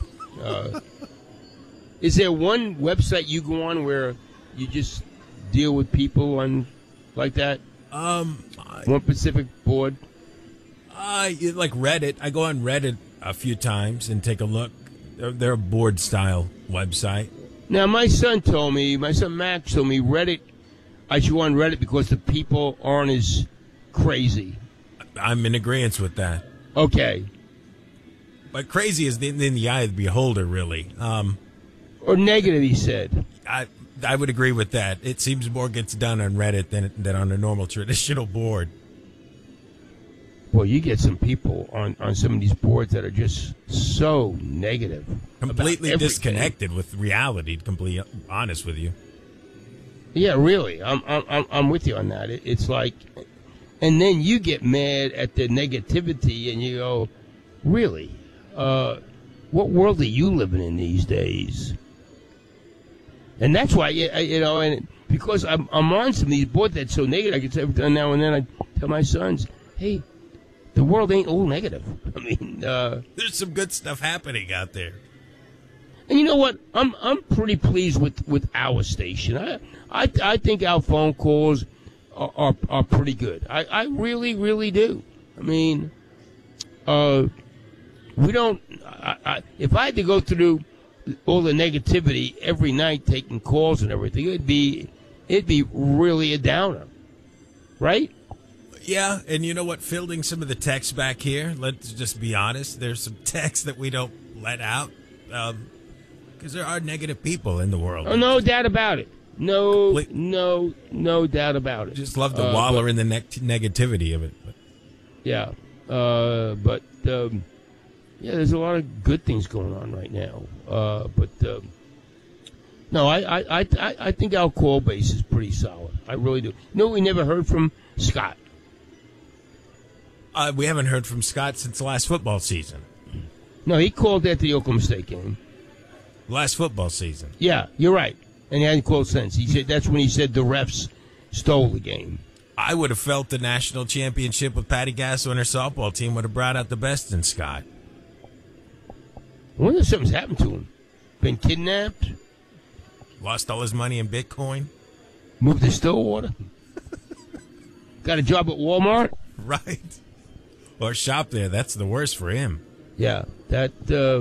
Is there one website you go on where you just deal with people on like that? One specific board? Like Reddit. I go on Reddit a few times and take a look. They're a board style website. Now, my son Max told me Reddit. I should go on Reddit because the people aren't as crazy. I'm in agreement with that. Okay. But crazy is in the eye of the beholder, really. Or negative, he said. I would agree with that. It seems more gets done on Reddit than on a normal traditional board. Well, you get some people on some of these boards that are just so negative. Completely disconnected with reality, to be honest with you. Yeah, really. I'm with you on that. It's like, and then you get mad at the negativity and you go, really? What world are you living in these days? And that's why, and because I'm on some of these boards that's so negative, I can say every now and then I tell my sons, hey, the world ain't all negative. I mean, there's some good stuff happening out there. And you know what? I'm pretty pleased with our station. I think our phone calls are pretty good. I really, really do. I mean, we don't. If I had to go through all the negativity every night, taking calls and everything, it'd be really a downer, right? Yeah, and you know what? Fielding some of the texts back here. Let's just be honest. There's some texts that we don't let out because there are negative people in the world. Oh, no doubt about it. No doubt about it. Just love to wallow in the negativity of it. Yeah, yeah, there's a lot of good things going on right now. No, I think our call base is pretty solid. I really do. No, we never heard from Scott. We haven't heard from Scott since the last football season. No, he called after the Oklahoma State game. Last football season. Yeah, you're right. And he hadn't called since. He said that's when he said the refs stole the game. I would have felt the national championship with Patty Gasso and her softball team would have brought out the best in Scott. I wonder if something's happened to him. Been kidnapped? Lost all his money in Bitcoin? Moved to Stillwater? Got a job at Walmart? Right. Or shop there. That's the worst for him. Yeah, that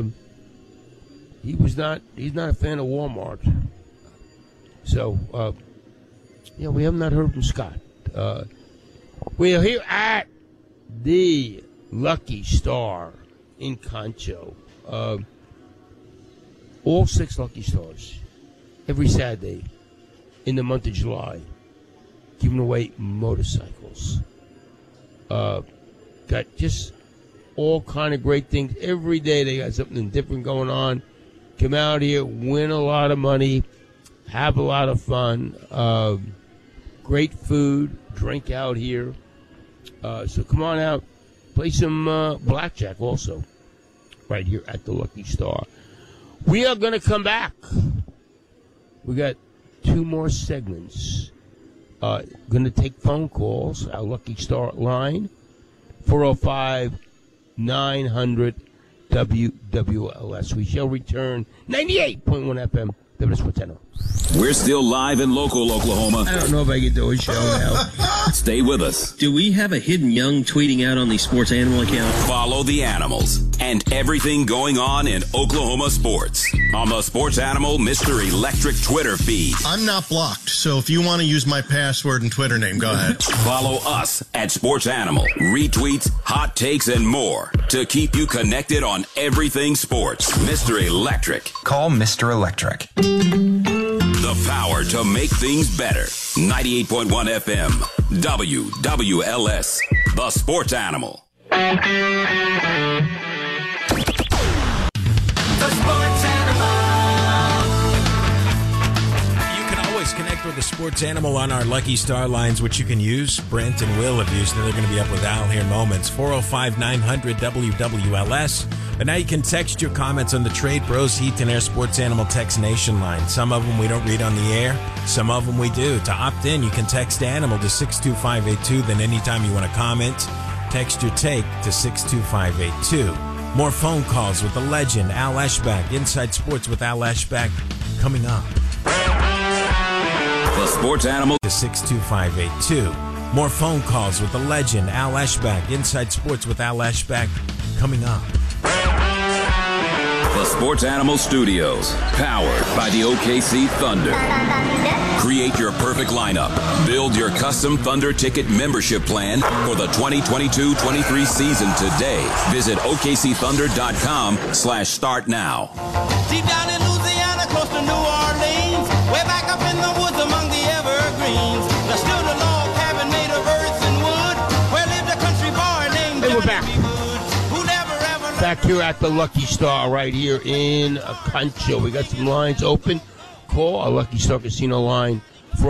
he's not a fan of Walmart. So, we have not heard from Scott. We're here at the Lucky Star in Concho. All 6 Lucky Stars every Saturday in the month of July, giving away motorcycles. Got just all kind of great things. Every day they got something different going on. Come out here, win a lot of money, have a lot of fun. Great food, drink out here. So come on out, play some blackjack also, right here at the Lucky Star. We are going to come back. We got 2 more segments. Going to take phone calls. Our Lucky Star line, 405-900-WWLS. We shall return 98.1 FM, WSportsCenter. We're still live in local Oklahoma. I don't know if I can do a show now. Stay with us. Do we have a hidden young tweeting out on the Sports Animal account? Follow the animals and everything going on in Oklahoma sports on the Sports Animal Mr. Electric Twitter feed. I'm not blocked, so if you want to use my password and Twitter name, go ahead. Follow us at Sports Animal. Retweets, hot takes, and more to keep you connected on everything sports. Mr. Electric. Call Mr. Electric. The power to make things better. 98.1 FM. WWLS. The Sports Animal. The Sports Animal. You can always connect with the Sports Animal on our Lucky Star lines, which you can use. Brent and Will have used, and they're going to be up with Al here in moments. 405-900-WWLS. And now you can text your comments on the Trade Bros Heat and Air Sports Animal Text Nation line. Some of them we don't read on the air. Some of them we do. To opt in, you can text Animal to 62582. Then anytime you want to comment, text your take to 62582. More phone calls with the legend, Al Eschbach. Inside Sports with Al Eschbach coming up. The Sports Animal to 62582. More phone calls with the legend, Al Eschbach. Inside Sports with Al Eschbach coming up. The Sports Animal Studios, powered by the OKC Thunder. Create your perfect lineup. Build your custom Thunder ticket membership plan for the 2022-23 season today. Visit OKCThunder.com/start now. Deep down in Louisiana, close to New Orleans, way back up in the woods among the evergreens, there stood a log cabin made of earth and wood, where lived a country boy named Hey, we're back. Johnny B. Woods, who never ever Back here at the Lucky Star right here in Concho. We got some lines open. Call our Lucky Star Casino line,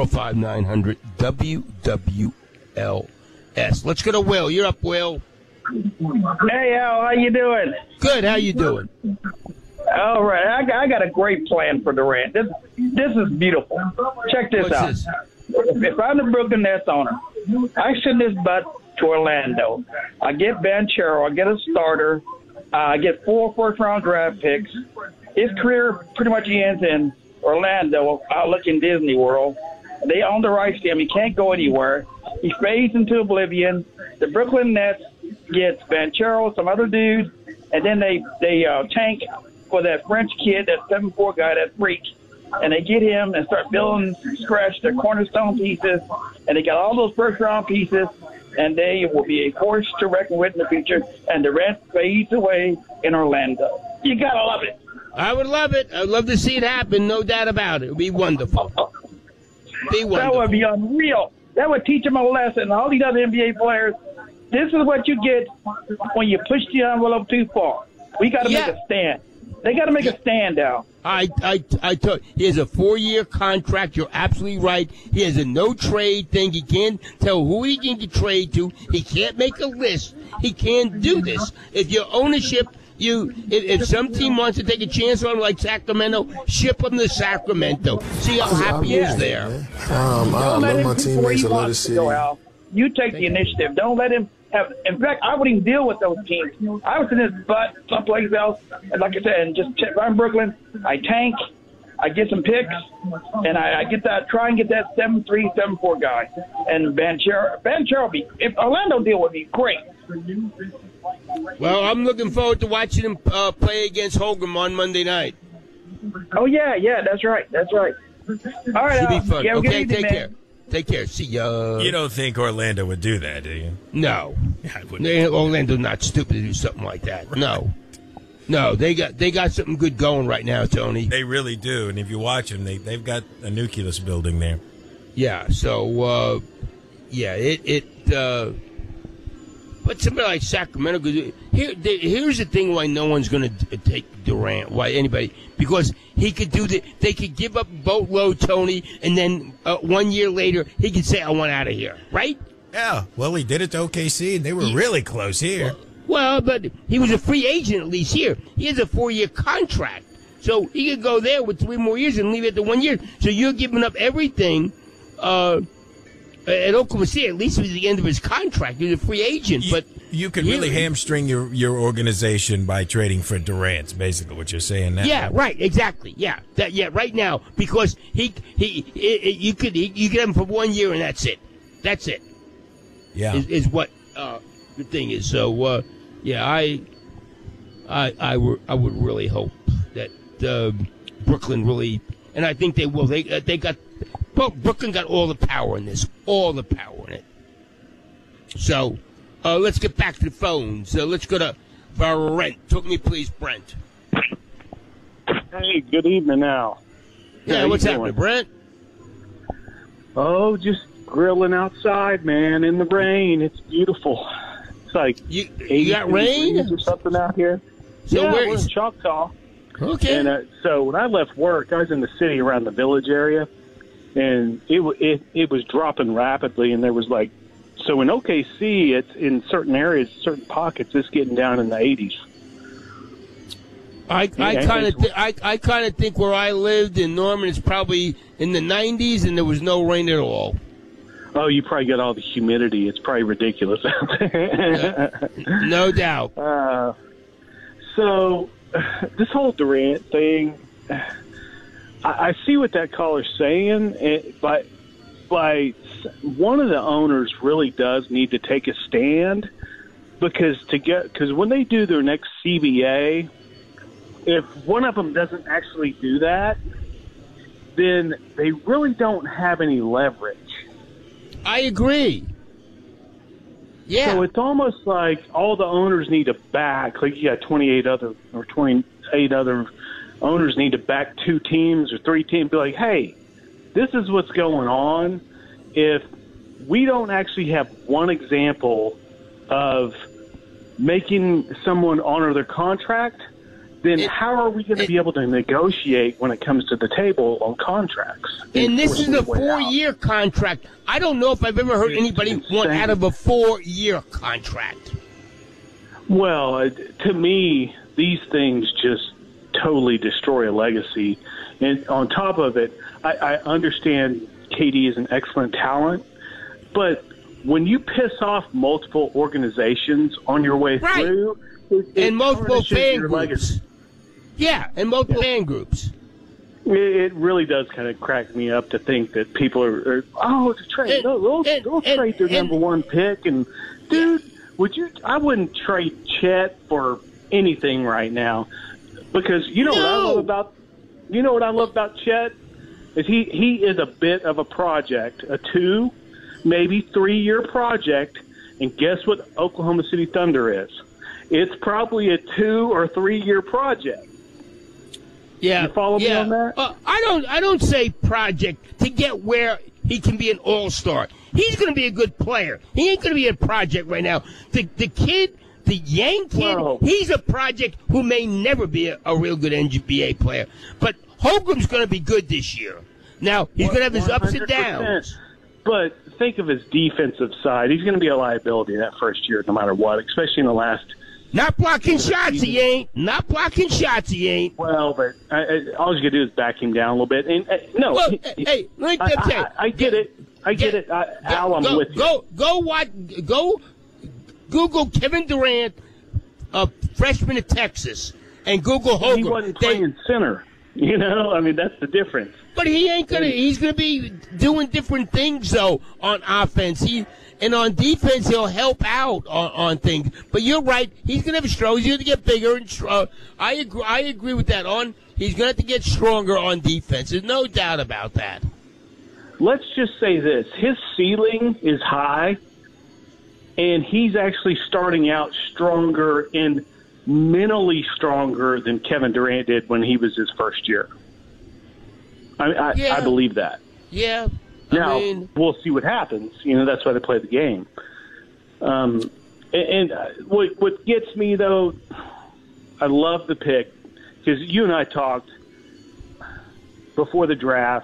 405-900-WWLS. Let's go to Will. You're up, Will. Hey, Al, how you doing? Good. How you doing? All right, I got a great plan for Durant. This is beautiful. Check this out. If I'm the Brooklyn Nets owner, I send this butt to Orlando. I get Banchero. I get a starter. I get 4 first-round draft picks. His career pretty much ends in Orlando, out in Disney World. They own the rights to him. He can't go anywhere. He fades into oblivion. The Brooklyn Nets gets Banchero, some other dude, and then they tank for that French kid, that 7'4" guy, that freak. And they get him and start building scratch their cornerstone pieces. And they got all those first-round pieces, and they will be a force to reckon with in the future. And Durant fades away in Orlando. You got to love it. I would love it. I'd love to see it happen, no doubt about it. It would be wonderful. That would be unreal. That would teach them a lesson. All these other NBA players, this is what you get when you push the envelope too far. We got to make a stand. They got to make a stand out. I told he has a 4-year contract. You're absolutely right. He has a no trade thing. He can't tell who he can trade to. He can't make a list. He can't do this. If your ownership, if some team wants to take a chance on him like Sacramento, ship him to Sacramento. See how happy he is there. I love my teammates. I love the city. You take the initiative. Don't let him have. In fact, I wouldn't even deal with those teams. I was in his butt someplace else, and like I said, and just check. If I'm Brooklyn, I tank, I get some picks, and I get that. Try and get that 7-3, 7-4 guy. And Banchero will be. If Orlando deal with me, great. Well, I'm looking forward to watching him play against Holgram on Monday night. Oh yeah, that's right. All right, should be fun. Okay, take care. Take care. See ya. You don't think Orlando would do that, do you? No. I wouldn't. Orlando's not stupid to do something like that. Right. No, they got something good going right now, Tony. They really do, and if you watch them, they've got a nucleus building there. Yeah. So, but somebody like Sacramento, here's the thing why no one's going to take Durant, why anybody, because he could do they could give up boatload, Tony, and then 1 year later, he could say, I want out of here, right? Yeah, well, he did it to OKC, and they were really close here. Well, but he was a free agent at least here. He has a 4-year contract, so he could go there with 3 more years and leave it to 1 year. So you're giving up everything at Oklahoma City. At least it was the end of his contract. He was a free agent, but you could really hamstring your organization by trading for Durant. Basically, what you're saying now. Yeah, right. Exactly. Yeah, right now, because you could have him for 1 year and that's it. That's it. Yeah, is what the thing is. So I would really hope that Brooklyn really, and I think they will. They got. Well, Brooklyn got all the power in this, all the power in it. So, let's get back to the phones. Let's go to Brent. Talk to me, please, Brent. Hey, good evening now. Yeah, what's happening, Brent? Oh, just grilling outside, man, in the rain. It's beautiful. It's like you got rain or something out here. So yeah, we're in Choctaw. Okay. And so when I left work, I was in the city around the Village area. And it was dropping rapidly, and there was like, so in OKC, it's in certain areas, certain pockets, it's getting down in the 80s. I kind of think where I lived in Norman, it's probably in the 90s, and there was no rain at all. Oh, you probably got all the humidity. It's probably ridiculous out there. No doubt. So this whole Durant thing. I see what that caller's saying, but one of the owners really does need to take a stand because when they do their next CBA, if one of them doesn't actually do that, then they really don't have any leverage. I agree. Yeah. So it's almost like all the owners need to back, like you got 28 other owners need to back 2 teams or 3 teams, be like, hey, this is what's going on. If we don't actually have one example of making someone honor their contract, then how are we going to be able to negotiate when it comes to the table on contracts? And this is a 4-year contract. I don't know if I've ever heard anybody want out of a 4-year contract. Well, to me, these things just totally destroy a legacy. And on top of it, I understand KD is an excellent talent, but when you piss off multiple organizations on your way through, and multiple fan groups. Yeah, and multiple fan groups. It really does kind of crack me up to think that people are trade. They'll trade their number 1 pick. And dude, I wouldn't trade Chet for anything right now. Because what I love about Chet is he is a bit of a project, a 2, maybe 3-year project, and guess what Oklahoma City Thunder is? It's probably a 2 or 3-year project. Yeah, you follow me on that? I don't say project to get where he can be an all-star. He's going to be a good player. He ain't going to be a project right now. The The Yank kid, he's a project who may never be a real good NBA player. But Holmgren's going to be good this year. Now, he's going to have his ups and 100%. downs. But think of his defensive side. He's going to be a liability that first year, no matter what, especially in the last. Not blocking shots, he ain't. Not blocking shots, he ain't. Well, but all you got to do is back him down a little bit. And no, well, hey, let me tell you. I get it. I get it. Al, I'm with you. Go Google Kevin Durant, a freshman at Texas, and Google Holmgren. He wasn't playing center. You know, I mean, that's the difference. But he ain't gonna. He's gonna be doing different things though on offense. And on defense, he'll help out on things. But you're right. He's gonna have a struggle. He's gonna get bigger and I agree with that. He's gonna have to get stronger on defense. There's no doubt about that. Let's just say this: his ceiling is high, and he's actually starting out stronger and mentally stronger than Kevin Durant did when he was his first year. I believe that. Yeah. Now, we'll see what happens. You know, that's why they play the game. What gets me, though, I love the pick, because you and I talked before the draft.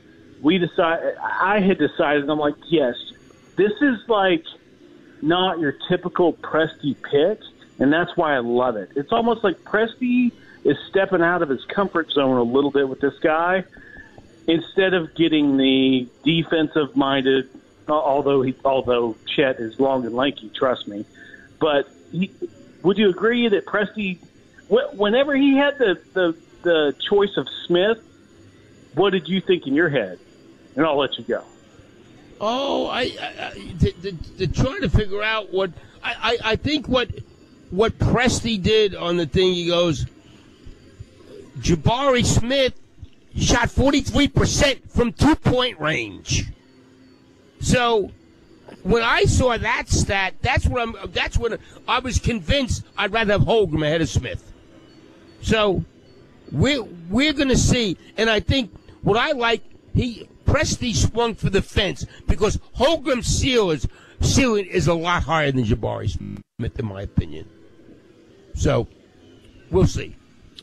I had decided, I'm like, yes, this is like not your typical Presti pick, and that's why I love it. It's almost like Presti is stepping out of his comfort zone a little bit with this guy, instead of getting the defensive-minded, although Chet is long and lanky, trust me. But would you agree that Presti, whenever he had the choice of Smith, what did you think in your head? And I'll let you go. Oh, they're trying to figure out what I think what Presti did on the thing. He goes, Jabari Smith shot 43% from 2-point range. So when I saw that stat, that's when I was convinced I'd rather have Holmgren ahead of Smith. So we're going to see, and I think what I like, Presti swung for the fence because Holmgren's ceiling is a lot higher than Jabari Smith, in my opinion. So we'll see.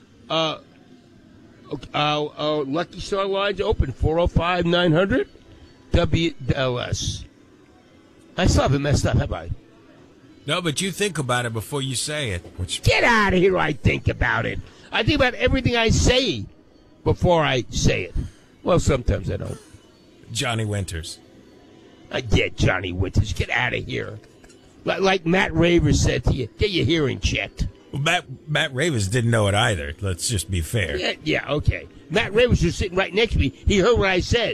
Lucky Star lines open 405-900 WLS. I still haven't messed up, have I? No, but you think about it before you say it. Get out of here! I think about it. I think about everything I say before I say it. Well, sometimes I don't. Johnny Winters. Johnny Winters. Get out of here. Like Matt Raver said to you, get your hearing checked. Well, Matt Ravens didn't know it either. Let's just be fair. Yeah, okay. Matt Ravens was sitting right next to me. He heard what I said.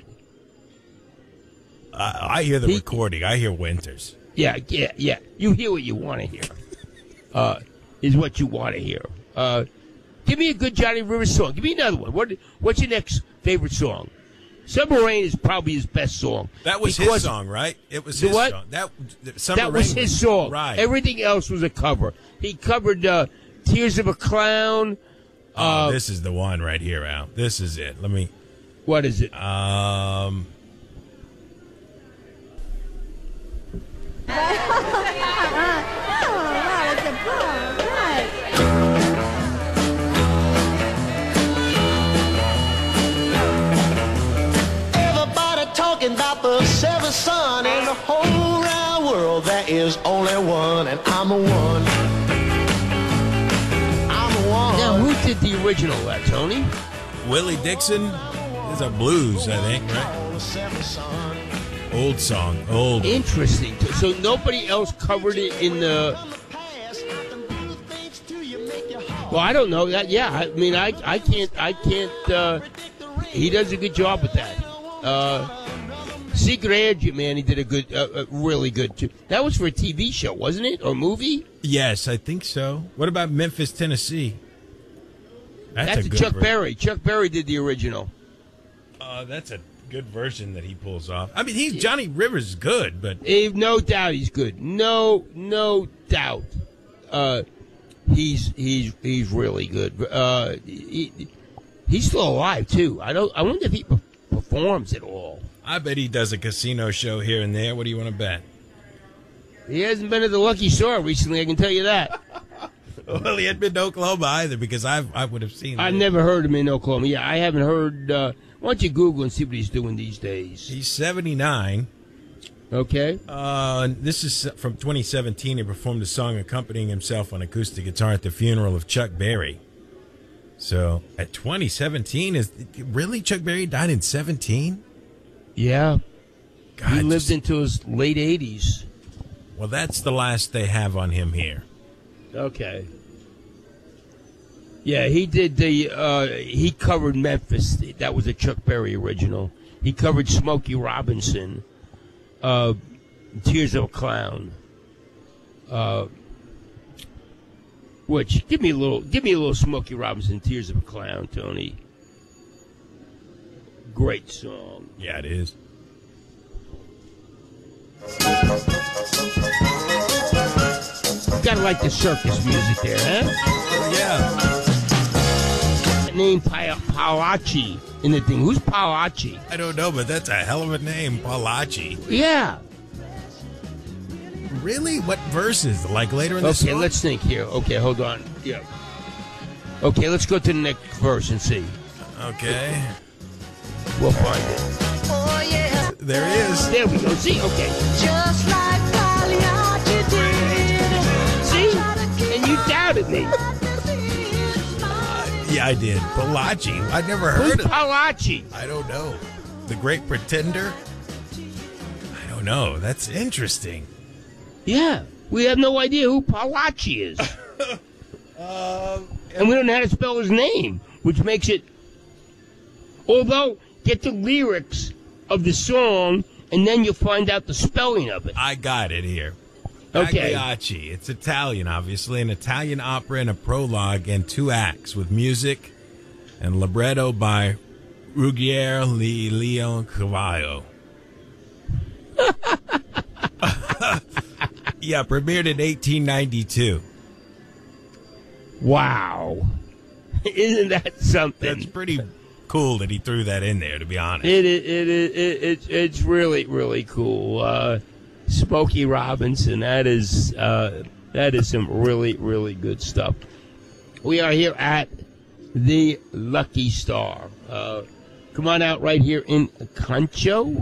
I hear the recording. I hear Winters. Yeah. You hear what you want to hear. Is what you want to hear. Give me a good Johnny Rivers song. Give me another one. What's your next favorite song? Summer Rain is probably his best song. That was his song, right? It was his song. That was his song. Right. Everything else was a cover. He covered Tears of a Clown. This is the one right here, Al. This is it. What is it? Talking about the seventh son in the whole round world. There is only one, and I'm the one. I'm the one. Now, who did the original, Tony? Willie Dixon. It's a blues, I think, right? Old song. Old. Interesting. So nobody else covered it in the... Well, I don't know. I mean, I can't... he does a good job with that. Secret Agent, man, he did a good, really good too. That was for a TV show, wasn't it, or movie? Yes, I think so. What about Memphis, Tennessee? That's a Chuck Berry. Chuck Berry did the original. That's a good version that he pulls off. I mean, Johnny Rivers is good, but no doubt he's good. No doubt. He's really good. He's still alive too. I wonder if he performs at all. I bet he does a casino show here and there. What do you want to bet? He hasn't been at the Lucky Star recently, I can tell you that. Well, he hadn't been to Oklahoma either because I would have seen him. I've never heard him in Oklahoma. Yeah, I haven't heard. Why don't you Google and see what he's doing these days? He's 79. Okay. This is from 2017. He performed a song accompanying himself on acoustic guitar at the funeral of Chuck Berry. So, at 2017, really Chuck Berry died in 17? Yeah. God, he lived into his late 80s. Well, that's the last they have on him here. Okay. Yeah, he did he covered Memphis. That was a Chuck Berry original. He covered Smokey Robinson, Tears of a Clown. Which give me a little Smokey Robinson, Tears of a Clown, Tony. Great song. Yeah, it is. Gotta like the circus music there, huh? Yeah. Name Paolachi in the thing. Who's Paolachi? I don't know, but that's a hell of a name, Paolachi. Yeah. Really? What verses? Like later in the song? Okay, let's think here. Okay, hold on. Yeah. Okay, let's go to the next verse and see. Okay. We'll find it. Oh, yeah. There it is. There we go. See? Okay. Just like Pagliacci did. See? And you doubted me. Yeah, I did. Paolachi. I'd never heard of Paolachi? I don't know. The Great Pretender? I don't know. That's interesting. Yeah. We have no idea who Paolachi is. And we don't know how to spell his name, which makes it... Although, get the lyrics of the song, and then you'll find out the spelling of it. I got it here. Okay. Pagliacci. It's Italian, obviously. An Italian opera and a prologue and 2 acts with music and libretto by Ruggiero di Leoncavallo. Yeah, premiered in 1892. Wow. Isn't that something? That's pretty cool that he threw that in there, to be honest. It's really, really cool. Smokey Robinson, that is some really, really good stuff. We are here at the Lucky Star. Come on out right here in Concho.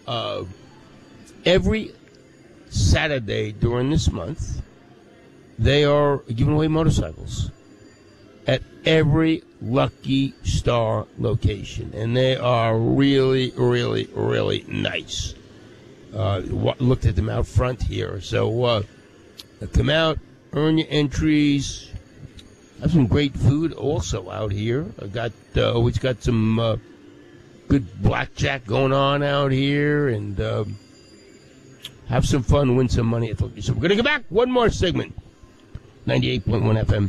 Every Saturday during this month, they are giving away motorcycles at every Lucky Star location, and they are really, really, really nice. Looked at them out front here. So come out, earn your entries. Have some great food also out here. I got always got some good blackjack going on out here, and have some fun, win some money. So we're gonna go back one more segment. 98.1 FM,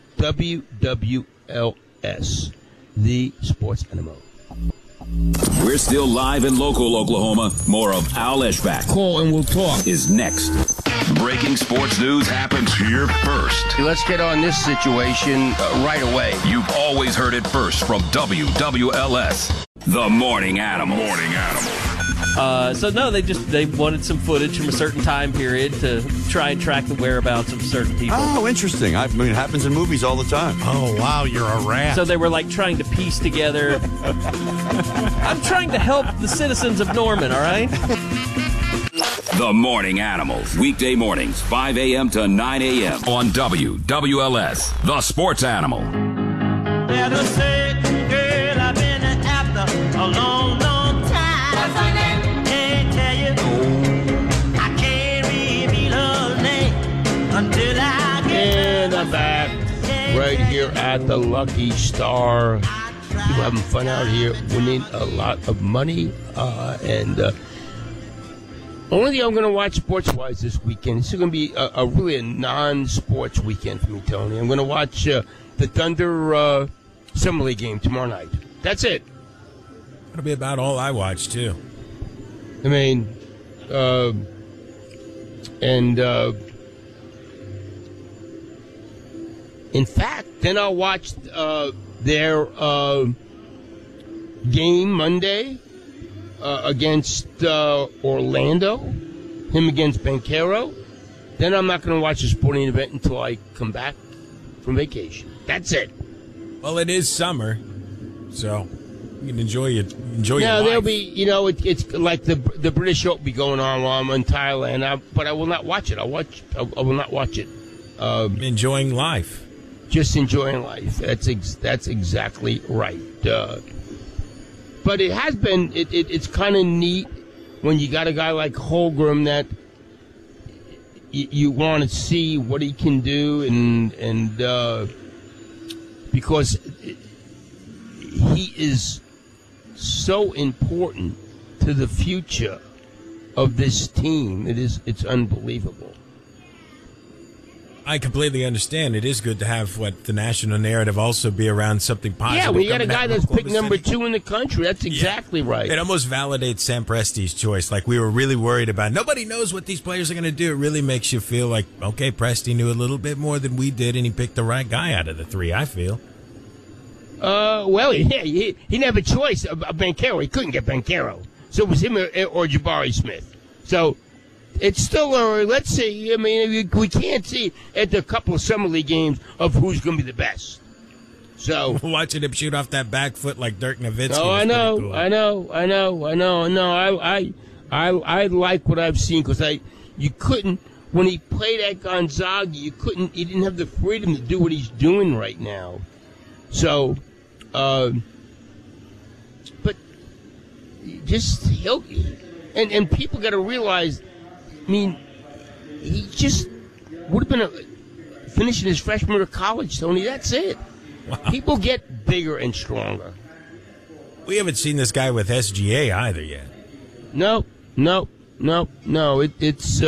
WWLS, the Sports Animal. We're still live in local Oklahoma. More of Al Eschbach. Call and we'll talk. Is next. Breaking sports news happens here first. Let's get on this situation right away. You've always heard it first from WWLS. The Morning Animal. Morning Animal. They wanted some footage from a certain time period to try and track the whereabouts of certain people. Oh, interesting. I mean, it happens in movies all the time. Oh, wow, you're a rat. So they were like trying to piece together. I'm trying to help the citizens of Norman, all right? The Morning Animals. Weekday mornings, 5 a.m. to 9 a.m. on WWLS. The Sports Animal. There's a certain girl I've been after a long, long time. What's her name? Can't tell you. I can't reveal her name until I get And I'm back right here at the Lucky Star. People having fun out here, winning a lot of money. Only thing I'm going to watch sports-wise this weekend, this is going to be a really non-sports weekend for me, Tony. I'm going to watch the Thunder Summer League game tomorrow night. That's it. That'll be about all I watch, too. I mean, in fact, then I'll watch their game Monday against Orlando, him against Banchero, Then I'm not going to watch a sporting event until I come back from vacation. That's it. Well, it is summer, so you can enjoy your life. There'll be, it's like the British Open be going on while I'm in Thailand, but I will not watch it. I will not watch it. Enjoying life. Just enjoying life. That's exactly right. But it has been, it's kind of neat when you got a guy like Holmgren that you want to see what he can do, and because he is so important to the future of this team. It's unbelievable. I completely understand. It is good to have the national narrative also be around something positive. Yeah, we got a guy that's picked number 2 in the country. That's exactly right. It almost validates Sam Presti's choice. Like, we were really worried about, nobody knows what these players are going to do. It really makes you feel like, okay, Presti knew a little bit more than we did, and he picked the right guy out of the 3, I feel. Well, yeah, he didn't have a choice of Banchero. He couldn't get Banchero. So it was him or Jabari Smith. So it's still early. Let's see. I mean, we can't see at the couple of Summer League games of who's going to be the best. So watching him shoot off that back foot like Dirk Nowitzki. Oh, I know. I like what I've seen because you couldn't, when he played at Gonzaga, he didn't have the freedom to do what he's doing right now. So, but just and people got to realize. I mean, he just would have been finishing his freshman year of college, Tony. That's it. Wow. People get bigger and stronger. We haven't seen this guy with SGA either yet. No. It's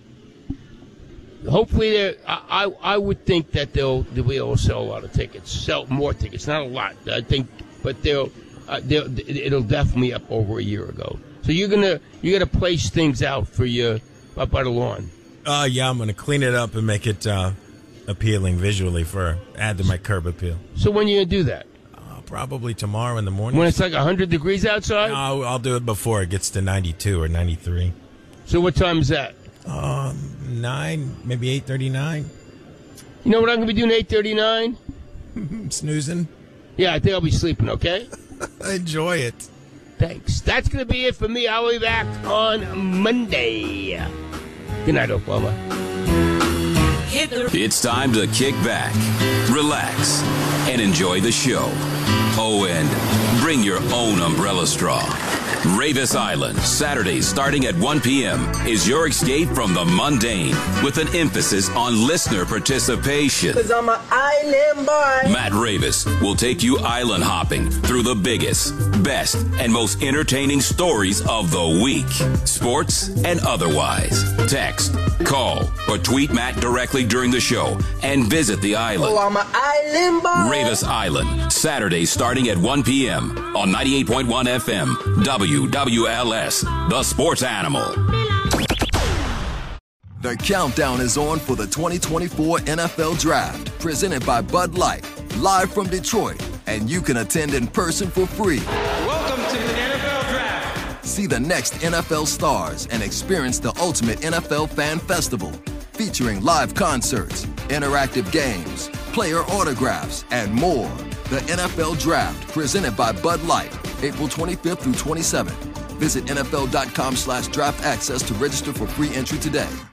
hopefully I would think that they'll be able to sell a lot of tickets, sell more tickets, not a lot, I think, but it'll definitely up over a year ago. So you gotta place things out for you up by the lawn. Yeah, I'm gonna clean it up and make it appealing visually add to my curb appeal. So when are you gonna do that? Probably tomorrow in the morning. When it's like 100 degrees outside? No, I'll do it before it gets to 92 or 93. So what time is that? 9, maybe 8:39. You know what I'm gonna be doing 8:39? Snoozing. Yeah, I think I'll be sleeping. Okay. Enjoy it. Thanks. That's going to be it for me. I'll be back on Monday. Good night, Oklahoma. It's time to kick back, relax, and enjoy the show. Oh, and bring your own umbrella straw. Ravis Island, Saturdays starting at 1 p.m. is your escape from the mundane with an emphasis on listener participation. 'Cause I'm an island boy. Matt Ravis will take you island hopping through the biggest, best, and most entertaining stories of the week. Sports and otherwise. Text, call, or tweet Matt directly during the show and visit the island. Oh, I'm an island boy. Ravis Island, Saturdays starting at 1 p.m. on 98.1 FM, WWLS, the Sports Animal. The countdown is on for the 2024 NFL Draft, presented by Bud Light, live from Detroit, and you can attend in person for free. Welcome to the NFL Draft. See the next NFL stars and experience the ultimate NFL Fan Festival, featuring live concerts, interactive games, player autographs, and more. The NFL Draft, presented by Bud Light, April 25th through 27th. Visit NFL.com/draft access to register for free entry today.